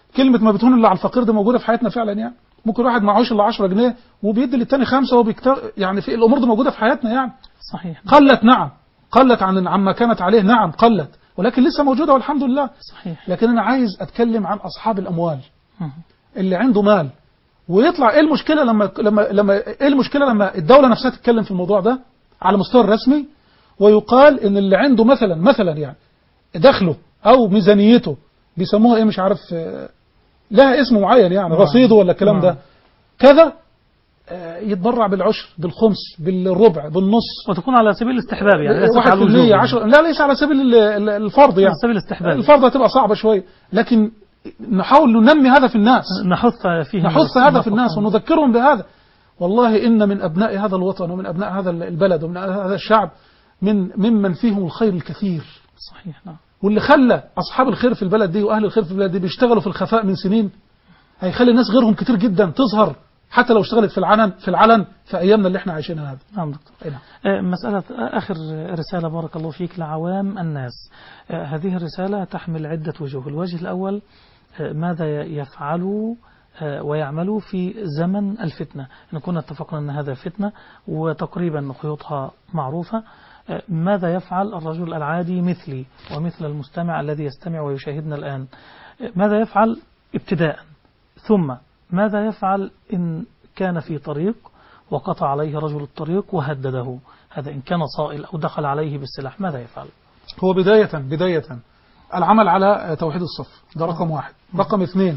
كلمة ما بتهون إلا على الفقير دي موجودة في حياتنا فعلا يعني. ممكن واحد معهوش إلا عشرة جنيه وبيدي للتاني خمسة وبيكتر، يعني في الأمور دي موجودة في حياتنا يعني. صحيح. قلت نعم، قلت عن عما كانت عليه نعم قلت، ولكن لسه موجودة والحمد لله. صحيح. لكن أنا عايز أتكلم عن أصحاب الأموال اللي عنده مال، ويطلع إيه المشكلة لما لما لما إيه المشكلة لما الدولة نفسها تتكلم في الموضوع ده على مستوى الرسمي، ويقال إن اللي عنده مثلا مثلا يعني دخله أو ميزانيته بيسموها إيه مش عارف، لها اسم معين يعني، رصيده ولا الكلام ده كذا، يتبرع بالعشر بالخمس بالربع بالنص، وتكون على سبيل الاستحباب يعني، واحد في المية عشرة، لا ليس على سبيل الفرض يعني، على سبيل الاستحباب. الفرض هتبقى صعبة شوية، لكن نحاول ننمي هذا في الناس، نحث فيه نحث هذا في الناس ونذكرهم بهذا. والله إن من أبناء هذا الوطن ومن أبناء هذا البلد ومن هذا الشعب من ممن فيهم الخير الكثير. صحيح. نعم. واللي خلى أصحاب الخير في البلد دي وأهل الخير في البلد دي بيشتغلوا في الخفاء من سنين، هيخلي الناس غيرهم كتير جدا تظهر حتى لو اشتغلت في العلن في العلن في أيامنا اللي احنا عايشينها هذا. نعم دكتور. نعم. مسألة آخر رسالة بارك الله فيك لعوام الناس. هذه الرسالة تحمل عدة وجوه. الوجه الأول، ماذا يفعلوا ويعملوا في زمن الفتنة؟ نكون اتفقنا أن هذا فتنة وتقريبا خيوطها معروفة. ماذا يفعل الرجل العادي مثلي ومثل المستمع الذي يستمع ويشاهدنا الآن؟ ماذا يفعل ابتداء؟ ثم ماذا يفعل إن كان في طريق وقطع عليه رجل الطريق وهدده؟ هذا إن كان صائل أو دخل عليه بالسلاح ماذا يفعل؟ هو بداية بداية العمل على توحيد الصف، ده رقم واحد. رقم اثنين،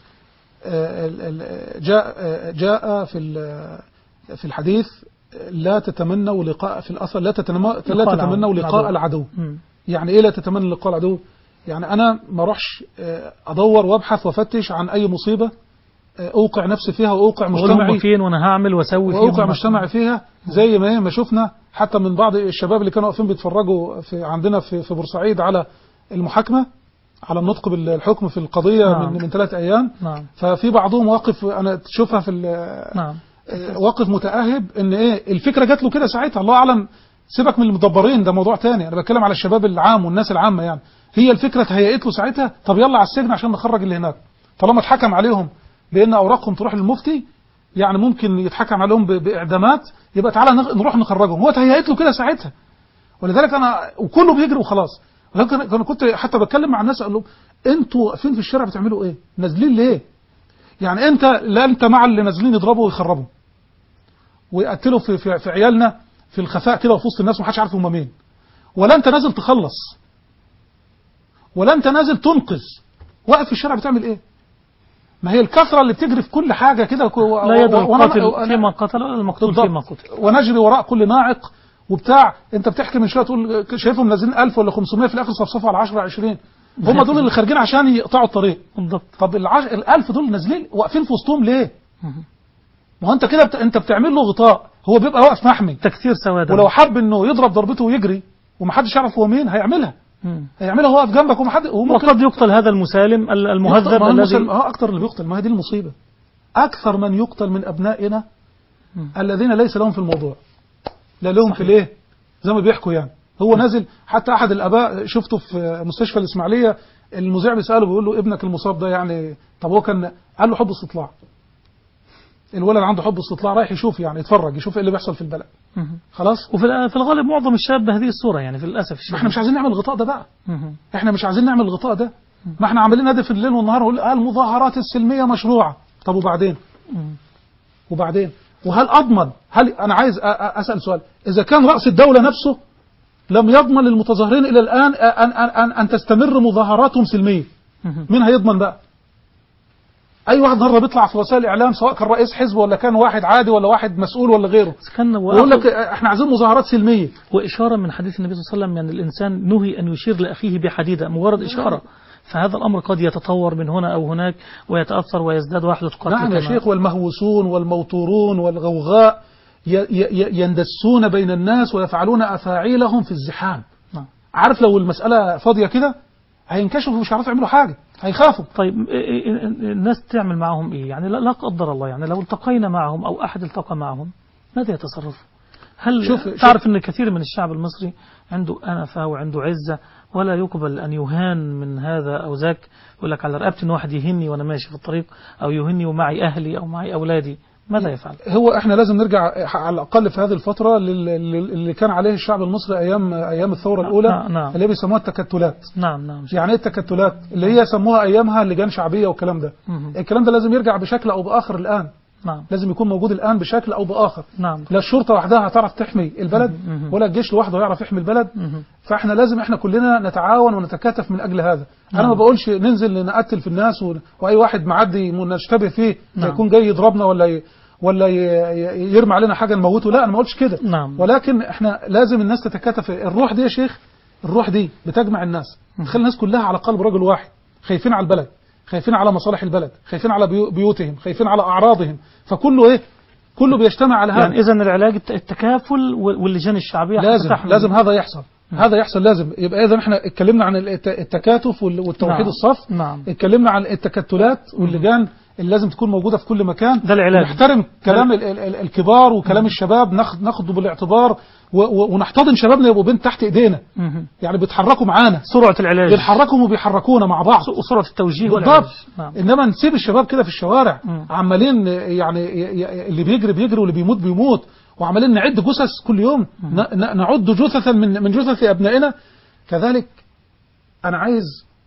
جاء جاء في في الحديث لا تتمنوا لقاء، في الأثر لا تتمنوا لا تتمنوا لقاء العدو. يعني إيه لا تتمنوا لقاء العدو؟ يعني أنا ما اروحش أدور وأبحث وأفتش عن أي مصيبة أوقع نفسي فيها وأوقع مجتمعي فين وأنا هعمل وأسوي فيها وأوقع مجتمعي فيها، زي ما ما شفنا حتى من بعض الشباب اللي كانوا واقفين بيتفرجوا في عندنا في في بورسعيد على المحاكمة، على النطق بالحكم في القضية. نعم. من من ثلاث أيام. نعم. ففي بعضهم واقف، أنا تشوفها في نعم. واقف متأهب إن إيه الفكرة جات له كده ساعتها، الله أعلم، سيبك من المدبرين ده موضوع تاني، أنا بتكلم على الشباب العام والناس العامة يعني. هي الفكرة تهيأت له ساعتها، طب يلا على السجن عشان نخرج اللي هناك، طالما اتحكم عليهم بأن أوراقهم تروح للمفتي، يعني ممكن يتحكم عليهم بإعدامات، يبقى تعالى نروح نخرجهم. هو تهيأت له كده ساعتها، ولذلك أنا وكله بيجري وخلاص. ولكن أنا كنت حتى بتكلم مع الناس أقول لهم أنتوا واقفين في الشارع بتعملوا إيه؟ نازلين ليه؟ يعني أنت لا أنت مع اللي نازلين يضربوا ويخربوا ويقتلوا في, في, في عيالنا في الخفاء كده وفي وسط الناس ومحدش عارف هم مين، ولا أنت نازل تخلص، ولا أنت نازل تنقذ. واقف في الشارع بتعمل إيه؟ ما هي الكثرة اللي بتجري في كل حاجة كده، لا يدري القاتل فيما قتل ولا المقتول فيما قتل، ونجري وراء كل ناعق وبتاع. انت بتحكي من شويه تقول شايفهم نازلين ألف ولا خمسمية، في الاخر صفصفوا على عشرة عشرين، هم دول اللي خارجين عشان يقطعوا الطريق. بالضبط. طب العش... الألف دول نازلين واقفين في وسطهم ليه؟ ما هو انت كده بت... انت بتعمل له غطاء، هو بيبقى واقف محمي تكثير سواد، ولو حب انه يضرب ضربته ويجري ومحدش يعرف هو مين هيعملها. مم. هيعملها هو واقف جنبك ومحد، وقد يقتل هذا المسالم المهذب الذي اه اكثر اللي بيقتل. ما هي دي المصيبه، اكثر من يقتل من ابنائنا مم. الذين ليس لهم في الموضوع، لا لهم صحيح. في الايه زي ما بيحكوا يعني. هو نازل، حتى احد الاباء شفته في مستشفى الاسماعيليه، المذيع بيساله بيقول له ابنك المصاب ده يعني، طب هو كان، قال له حب استطلاع. الولد عنده حب استطلاع، رايح يشوف يعني يتفرج يشوف ايه اللي بيحصل في البلد. خلاص. وفي في الغالب معظم الشباب بهذه الصوره يعني في للاسف الشديد. احنا مش عايزين نعمل الغطاء ده بقى. مه. احنا مش عايزين نعمل الغطاء ده. مه. ما احنا عمالين نهدف الليل والنهار ونقول المظاهرات السلميه مشروعه. طب وبعدين؟ مه. وبعدين؟ وهل اضمن؟ هل انا عايز اسال سؤال، اذا كان راس الدوله نفسه لم يضمن للمتظاهرين الى الان ان ان ان, أن تستمر مظاهراتهم سلميه، مين هيضمن بقى؟ اي واحد النهارده بيطلع في وسائل الاعلام، سواء كان رئيس حزب ولا كان واحد عادي ولا واحد مسؤول ولا غيره، يقول لك احنا عايزين مظاهرات سلميه. واشاره من حديث النبي صلى الله عليه وسلم يعني الانسان نهي ان يشير لاخيه بحديده، مجرد اشاره. فهذا الامر قد يتطور من هنا او هناك ويتاثر ويزداد وحده قتل. نعم يا شيخ، والمهووسون والموتورون والغوغاء يندسون بين الناس ويفعلون افاعيلهم في الزحام. نعم. عارف لو المساله فاضيه كده هينكشفوا ومش هيعرفوا يعملوا حاجه، هيخافوا. طيب الناس تعمل معهم ايه؟ يعني لا قدر الله يعني لو التقينا معهم او احد التقى معهم ماذا يتصرفوا؟ هل شوف تعرف شوف ان كثير من الشعب المصري عنده انفه وعنده عزه ولا يقبل أن يهان من هذا أو ذاك، يقول لك على رقبتي إن واحد يهني وأنا ماشي في الطريق، أو يهني ومعي أهلي أو معي أولادي، ماذا يفعل؟ هو احنا لازم نرجع على الأقل في هذه الفترة اللي كان عليه الشعب المصري أيام أيام الثورة الأولى، نعم نعم. اللي بيسموها التكتلات. نعم نعم. يعني ايه التكتلات؟ اللي هي سموها أيامها لجان شعبية والكلام ده. مم. الكلام ده لازم يرجع بشكل أو بآخر الآن. نعم. لازم يكون موجود الآن بشكل أو بآخر. نعم. لا الشرطة وحدها هتعرف تحمي البلد، مم. ولا الجيش لوحده يعرف يحمي البلد. مم. فاحنا لازم احنا كلنا نتعاون ونتكاتف من أجل هذا. نعم. أنا ما بقولش ننزل نقتل في الناس و... وأي واحد معدي نشتبه فيه نعم. يكون جاي يضربنا ولا ي... ولا ي... يرمي علينا حاجة نموته، لا أنا ما قلتش كده. نعم. ولكن احنا لازم الناس تتكاتف. الروح دي يا شيخ، الروح دي بتجمع الناس، تخلي الناس كلها على قلب رجل واحد، خايفين على البلد، خايفين على مصالح البلد، خايفين على بيو... بيوتهم، خايفين على أعراضهم، فكله ايه، كله بيجتمع على هذا. يعني إذا العلاج التكافل واللجان الشعبية لازم لازم هذا يحصل. م. هذا يحصل لازم. يبقى إذا احنا اتكلمنا عن التكاتف والتوحيد. نعم. الصف. نعم. اتكلمنا عن التكتلات واللجان اللي لازم تكون موجودة في كل مكان. ده العلاج. نحترم كلام ال ال الكبار وكلام م. الشباب، ناخد ناخده بالاعتبار ونحتضن شبابنا يبقوا بين تحت ايدينا. م. يعني بيتحركوا معانا. سرعة العلاج. بيتحركوا وبيحركونا مع بعض. وسرعة التوجيه بالضبط. نعم. انما نسيب الشباب كده في الشوارع م. عمالين يعني اللي بيجري بيجري واللي بيموت بيموت، وعمالين نعد جثث كل يوم، نعد جثثا من من جثث ابنائنا. كذلك انا عايز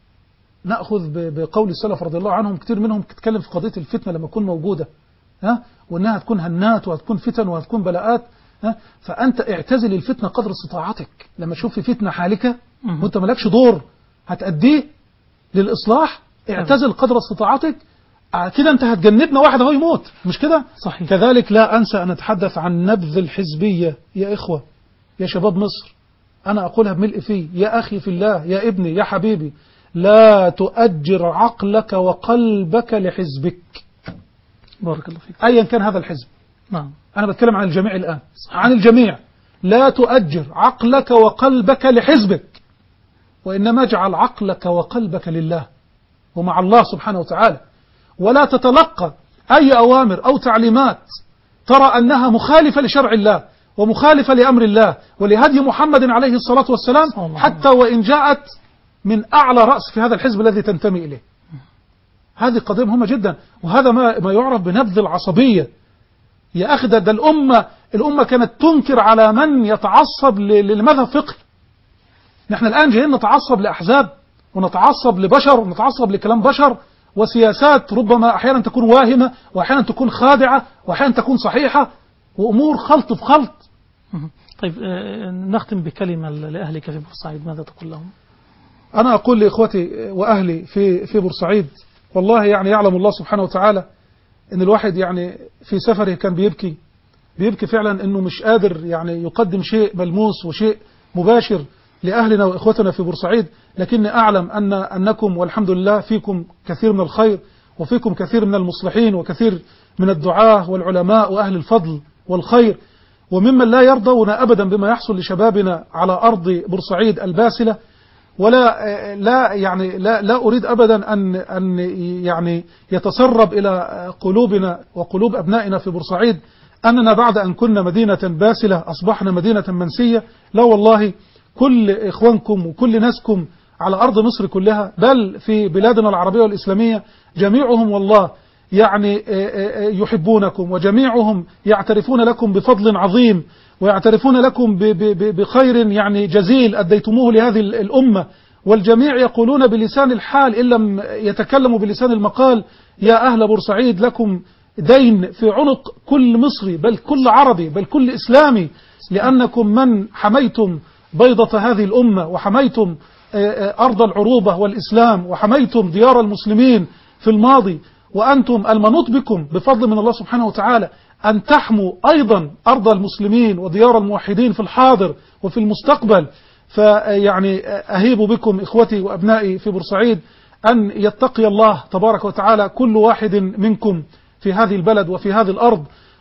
ناخذ بقول السلف رضي الله عنهم، كتير منهم تتكلم في قضيه الفتنه لما تكون موجوده، ها، وانها هتكون هنات وهتكون فتن وهتكون بلاءات، ها، فانت اعتزل الفتنه قدر استطاعتك. لما تشوف في فتنه حالكه وانت مالكش دور هتأديه للاصلاح، اعتزل قدر استطاعتك. كده انت هتجنبنا واحد اهو يموت، مش كده؟ صحيح. كذلك لا انسى ان اتحدث عن نبذ الحزبيه. يا اخوه، يا شباب مصر، انا اقولها بملء فيه، يا اخي في الله، يا ابني، يا حبيبي، لا تؤجر عقلك وقلبك لحزبك. بارك الله فيك. ايا كان هذا الحزب. نعم. انا بتكلم عن الجميع الان. صحيح. عن الجميع. لا تؤجر عقلك وقلبك لحزبك، وانما اجعل عقلك وقلبك لله ومع الله سبحانه وتعالى. ولا تتلقى أي أوامر أو تعليمات ترى أنها مخالفة لشرع الله ومخالفة لأمر الله ولهدي محمد عليه الصلاة والسلام، حتى وإن جاءت من أعلى رأس في هذا الحزب الذي تنتمي إليه. هذه قضية مهمة جدا، وهذا ما ما يعرف بنبذ العصبية. يا أخي ده, ده الأمة الأمة كانت تنكر على من يتعصب لمذهب فقهي. نحن الآن جايين نتعصب لأحزاب ونتعصب لبشر ونتعصب لكلام بشر وسياسات ربما أحيانا تكون واهمة وأحيانا تكون خادعة وأحيانا تكون صحيحة، وأمور خلط في خلط. طيب نختم بكلمة لأهلك في بورسعيد، ماذا تقول لهم؟ أنا أقول لإخوتي وأهلي في في بورسعيد، والله يعني يعلم الله سبحانه وتعالى إن الواحد يعني في سفره كان بيبكي بيبكي فعلا إنه مش قادر يعني يقدم شيء ملموس وشيء مباشر لأهلنا وإخوتنا في بورسعيد، لكني أعلم أن أنكم والحمد لله فيكم كثير من الخير وفيكم كثير من المصلحين وكثير من الدعاة والعلماء وأهل الفضل والخير، وممن لا يرضون أبدا بما يحصل لشبابنا على أرض بورسعيد الباسلة. ولا لا يعني لا لا أريد أبدا أن أن يعني يتسرب إلى قلوبنا وقلوب أبنائنا في بورسعيد أننا بعد أن كنا مدينة باسلة أصبحنا مدينة منسية. لا والله، كل إخوانكم وكل ناسكم على أرض مصر كلها، بل في بلادنا العربية والإسلامية جميعهم والله يعني يحبونكم، وجميعهم يعترفون لكم بفضل عظيم، ويعترفون لكم بخير يعني جزيل أديتموه لهذه الأمة، والجميع يقولون بلسان الحال إن لم يتكلموا بلسان المقال: يا أهل بورسعيد لكم دين في عنق كل مصري، بل كل عربي، بل كل إسلامي، لأنكم من حميتم بيضة هذه الأمة، وحميتم أرض العروبة والإسلام، وحميتم ديار المسلمين في الماضي، وأنتم المنوط بكم بفضل من الله سبحانه وتعالى أن تحموا أيضا أرض المسلمين وديار الموحدين في الحاضر وفي المستقبل. فيعني أهيب بكم إخوتي وأبنائي في بورسعيد أن يتقي الله تبارك وتعالى كل واحد منكم في هذه البلد وفي هذه الأرض،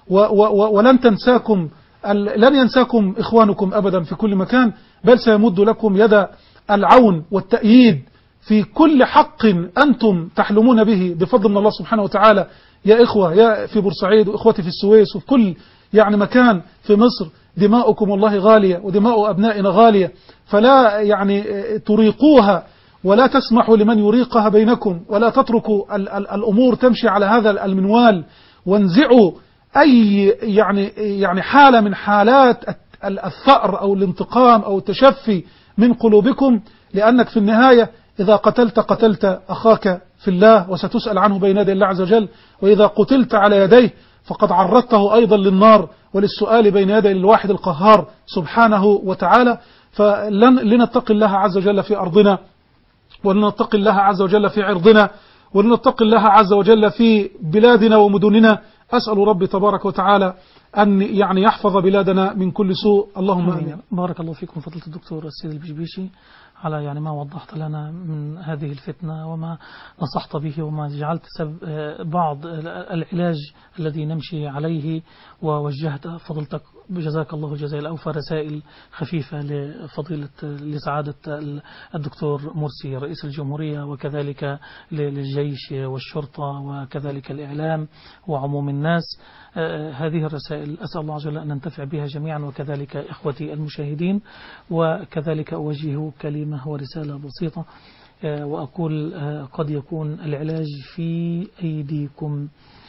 ولن تنساكم لن ينساكم إخوانكم أبدا في كل مكان، بل سيمد لكم يد العون والتأييد في كل حق أنتم تحلمون به بفضل من الله سبحانه وتعالى. يا إخوة، يا في بورسعيد وإخوتي في السويس وفي كل يعني مكان في مصر دماؤكم والله غالية ودماء أبنائنا غالية، فلا يعني تريقوها ولا تسمحوا لمن يريقها بينكم، ولا تتركوا ال ال الأمور تمشي على هذا المنوال، وانزعوا أي يعني يعني حالة من حالات الثأر أو الانتقام أو التشفي من قلوبكم، لأنك في النهاية إذا قتلت قتلت أخاك في الله وستسأل عنه بين يدي الله عز وجل، وإذا قتلت على يديه فقد عرضته أيضا للنار وللسؤال بين يدي الواحد القهار سبحانه وتعالى. فلنتقي الله عز وجل في أرضنا، ولنتقي الله عز وجل في عرضنا، ولنتقي الله عز وجل في بلادنا ومدننا. أسأل ربي تبارك وتعالى أن يعني يحفظ بلادنا من كل سوء، اللهم آمين. بارك الله فيكم فضيلة الدكتور السيد البشبيشي على يعني ما وضحت لنا من هذه الفتنة وما نصحت به وما جعلت سبب بعض العلاج الذي نمشي عليه، ووجهت فضلتك بجزاك الله الجزاء الأوفى رسائل خفيفة لفضيلة لسعادة الدكتور مرسي رئيس الجمهورية، وكذلك للجيش والشرطة وكذلك الإعلام وعموم الناس. هذه الرسائل أسأل الله عز وجل أن ننتفع بها جميعا، وكذلك إخوتي المشاهدين. وكذلك أوجه كلمة ورسالة بسيطة وأقول قد يكون العلاج في أيديكم.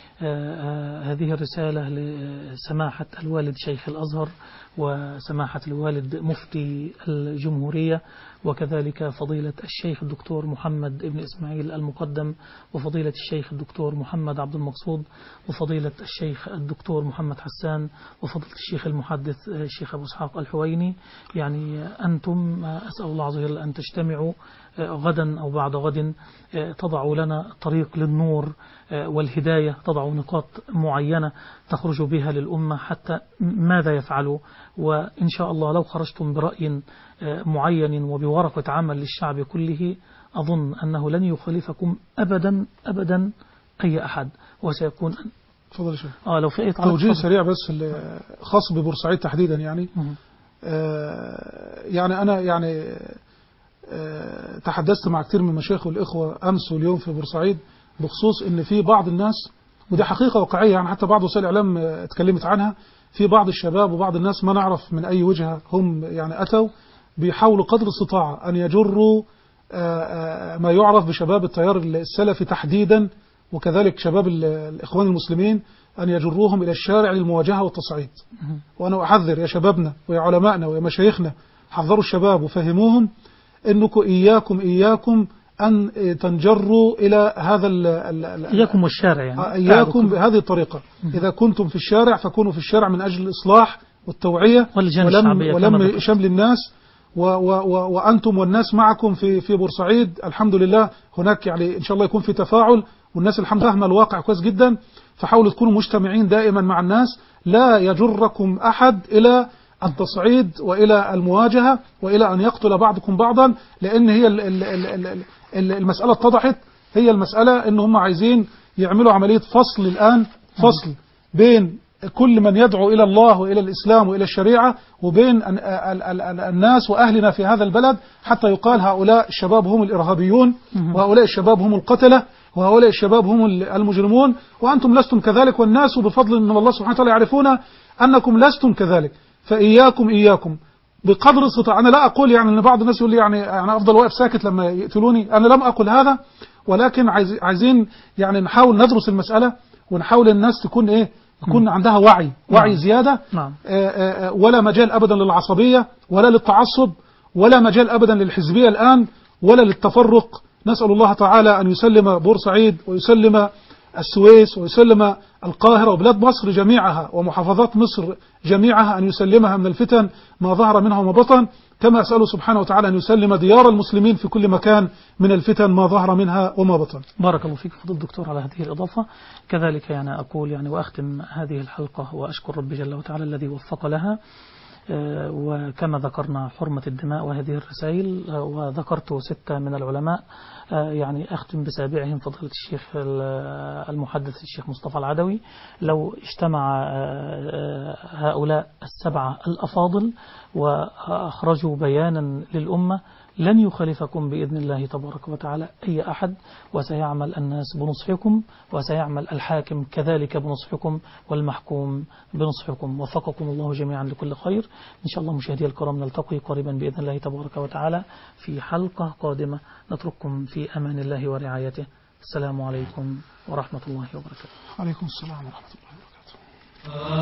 هذه الرسالة لسماحة الوالد شيخ الأزهر، وسماحة الوالد مفتي الجمهورية، وكذلك فضيلة الشيخ الدكتور محمد ابن إسماعيل المقدم، وفضيلة الشيخ الدكتور محمد عبد المقصود، وفضيلة الشيخ الدكتور محمد حسان، وفضيلة الشيخ المحدث الشيخ أبو إسحاق الحويني. يعني أنتم أسأل الله عز وجل أن تجتمعوا غدا أو بعد غد، تضعوا لنا طريق للنور والهداية، تضعوا نقاط معينة تخرج بها للأمة حتى ماذا يفعلوا. وإن شاء الله لو خرجتم برأي معين وبورقة عمل للشعب كله، أظن أنه لن يخالفكم أبدا أبدا أي أحد، وسيكون تفضل شيخ. آه لو في أي توجيه سريع بس خاص ببورسعيد تحديدا. يعني آه يعني أنا يعني آه تحدثت مع كثير من المشايخ والإخوة أمس واليوم في بورسعيد بخصوص إن في بعض الناس، ودي حقيقة واقعية، يعني حتى بعض وسائل الإعلام اتكلمت عنها، في بعض الشباب وبعض الناس ما نعرف من أي وجهة هم يعني أتوا بيحاولوا قدر الاستطاعة أن يجروا ما يعرف بشباب التيار السلفي تحديدا، وكذلك شباب الإخوان المسلمين، أن يجروهم إلى الشارع للمواجهة والتصعيد. وأنا أحذر يا شبابنا ويا علمائنا ويا مشايخنا، حذروا الشباب وفهموهم أنكم إياكم إياكم أن تنجروا إلى هذا ال ال إياكم والشارع، يعني إياكم بهذه الطريقة. إذا كنتم في الشارع فكونوا في الشارع من أجل الإصلاح والتوعية ولم, ولم شمل الناس، و و و وأنتم والناس معكم في في بورسعيد الحمد لله. هناك يعني إن شاء الله يكون في تفاعل، والناس الحمد لله فاهمة الواقع كويس جدا، فحاولوا تكونوا مجتمعين دائما مع الناس، لا يجركم أحد إلى التصعيد وإلى المواجهة وإلى أن يقتل بعضكم بعضا، لأن هي ال ال ال ال المسألة اتضحت. هي المسألة إن هم عايزين يعملوا عملية فصل الآن، فصل بين كل من يدعو إلى الله وإلى الإسلام وإلى الشريعة، وبين الناس وأهلنا في هذا البلد، حتى يقال هؤلاء الشباب هم الإرهابيون، وهؤلاء الشباب هم القتلة، وهؤلاء الشباب هم المجرمون، وأنتم لستم كذلك، والناس بفضل من الله سبحانه وتعالى يعرفون أنكم لستم كذلك. فإياكم إياكم بقدر الاستطاعة. أنا لا أقول يعني أن بعض الناس يقول لي يعني أنا أفضل واقف ساكت لما يقتلوني، أنا لم أقل هذا، ولكن عايزين يعني نحاول ندرس المسألة، ونحاول الناس تكون إيه يكون عندها وعي وعي نعم. زيادة. نعم. آآ آآ ولا مجال أبدا للعصبية ولا للتعصب ولا مجال أبدا للحزبية الآن ولا للتفرق. نسأل الله تعالى أن يسلم بورسعيد ويسلم السويس ويسلم القاهرة وبلاد مصر جميعها ومحافظات مصر جميعها، أن يسلمها من الفتن ما ظهر منها وما بطن، كما أسأله سبحانه وتعالى أن يسلم ديار المسلمين في كل مكان من الفتن ما ظهر منها وما بطن. بارك الله فيك فضل الدكتور على هذه الإضافة. كذلك يعني أقول يعني وأختم هذه الحلقة وأشكر رب جل وتعالى الذي وفق لها، وكما ذكرنا حرمة الدماء وهذه الرسائل، وذكرت ستة من العلماء، يعني أختم بسابعهم فضيلة الشيخ المحدث الشيخ مصطفى العدوي. لو اجتمع هؤلاء السبعة الأفاضل وأخرجوا بيانا للأمة لن يخالفكم بإذن الله تبارك وتعالى أي أحد، وسيعمل الناس بنصحكم، وسيعمل الحاكم كذلك بنصحكم، والمحكوم بنصحكم. وفقكم الله جميعا لكل خير. إن شاء الله مشاهدي الكرام نلتقي قريبا بإذن الله تبارك وتعالى في حلقة قادمة. نترككم في أمان الله ورعايته. السلام عليكم ورحمة الله وبركاته. عليكم السلام ورحمة الله وبركاته.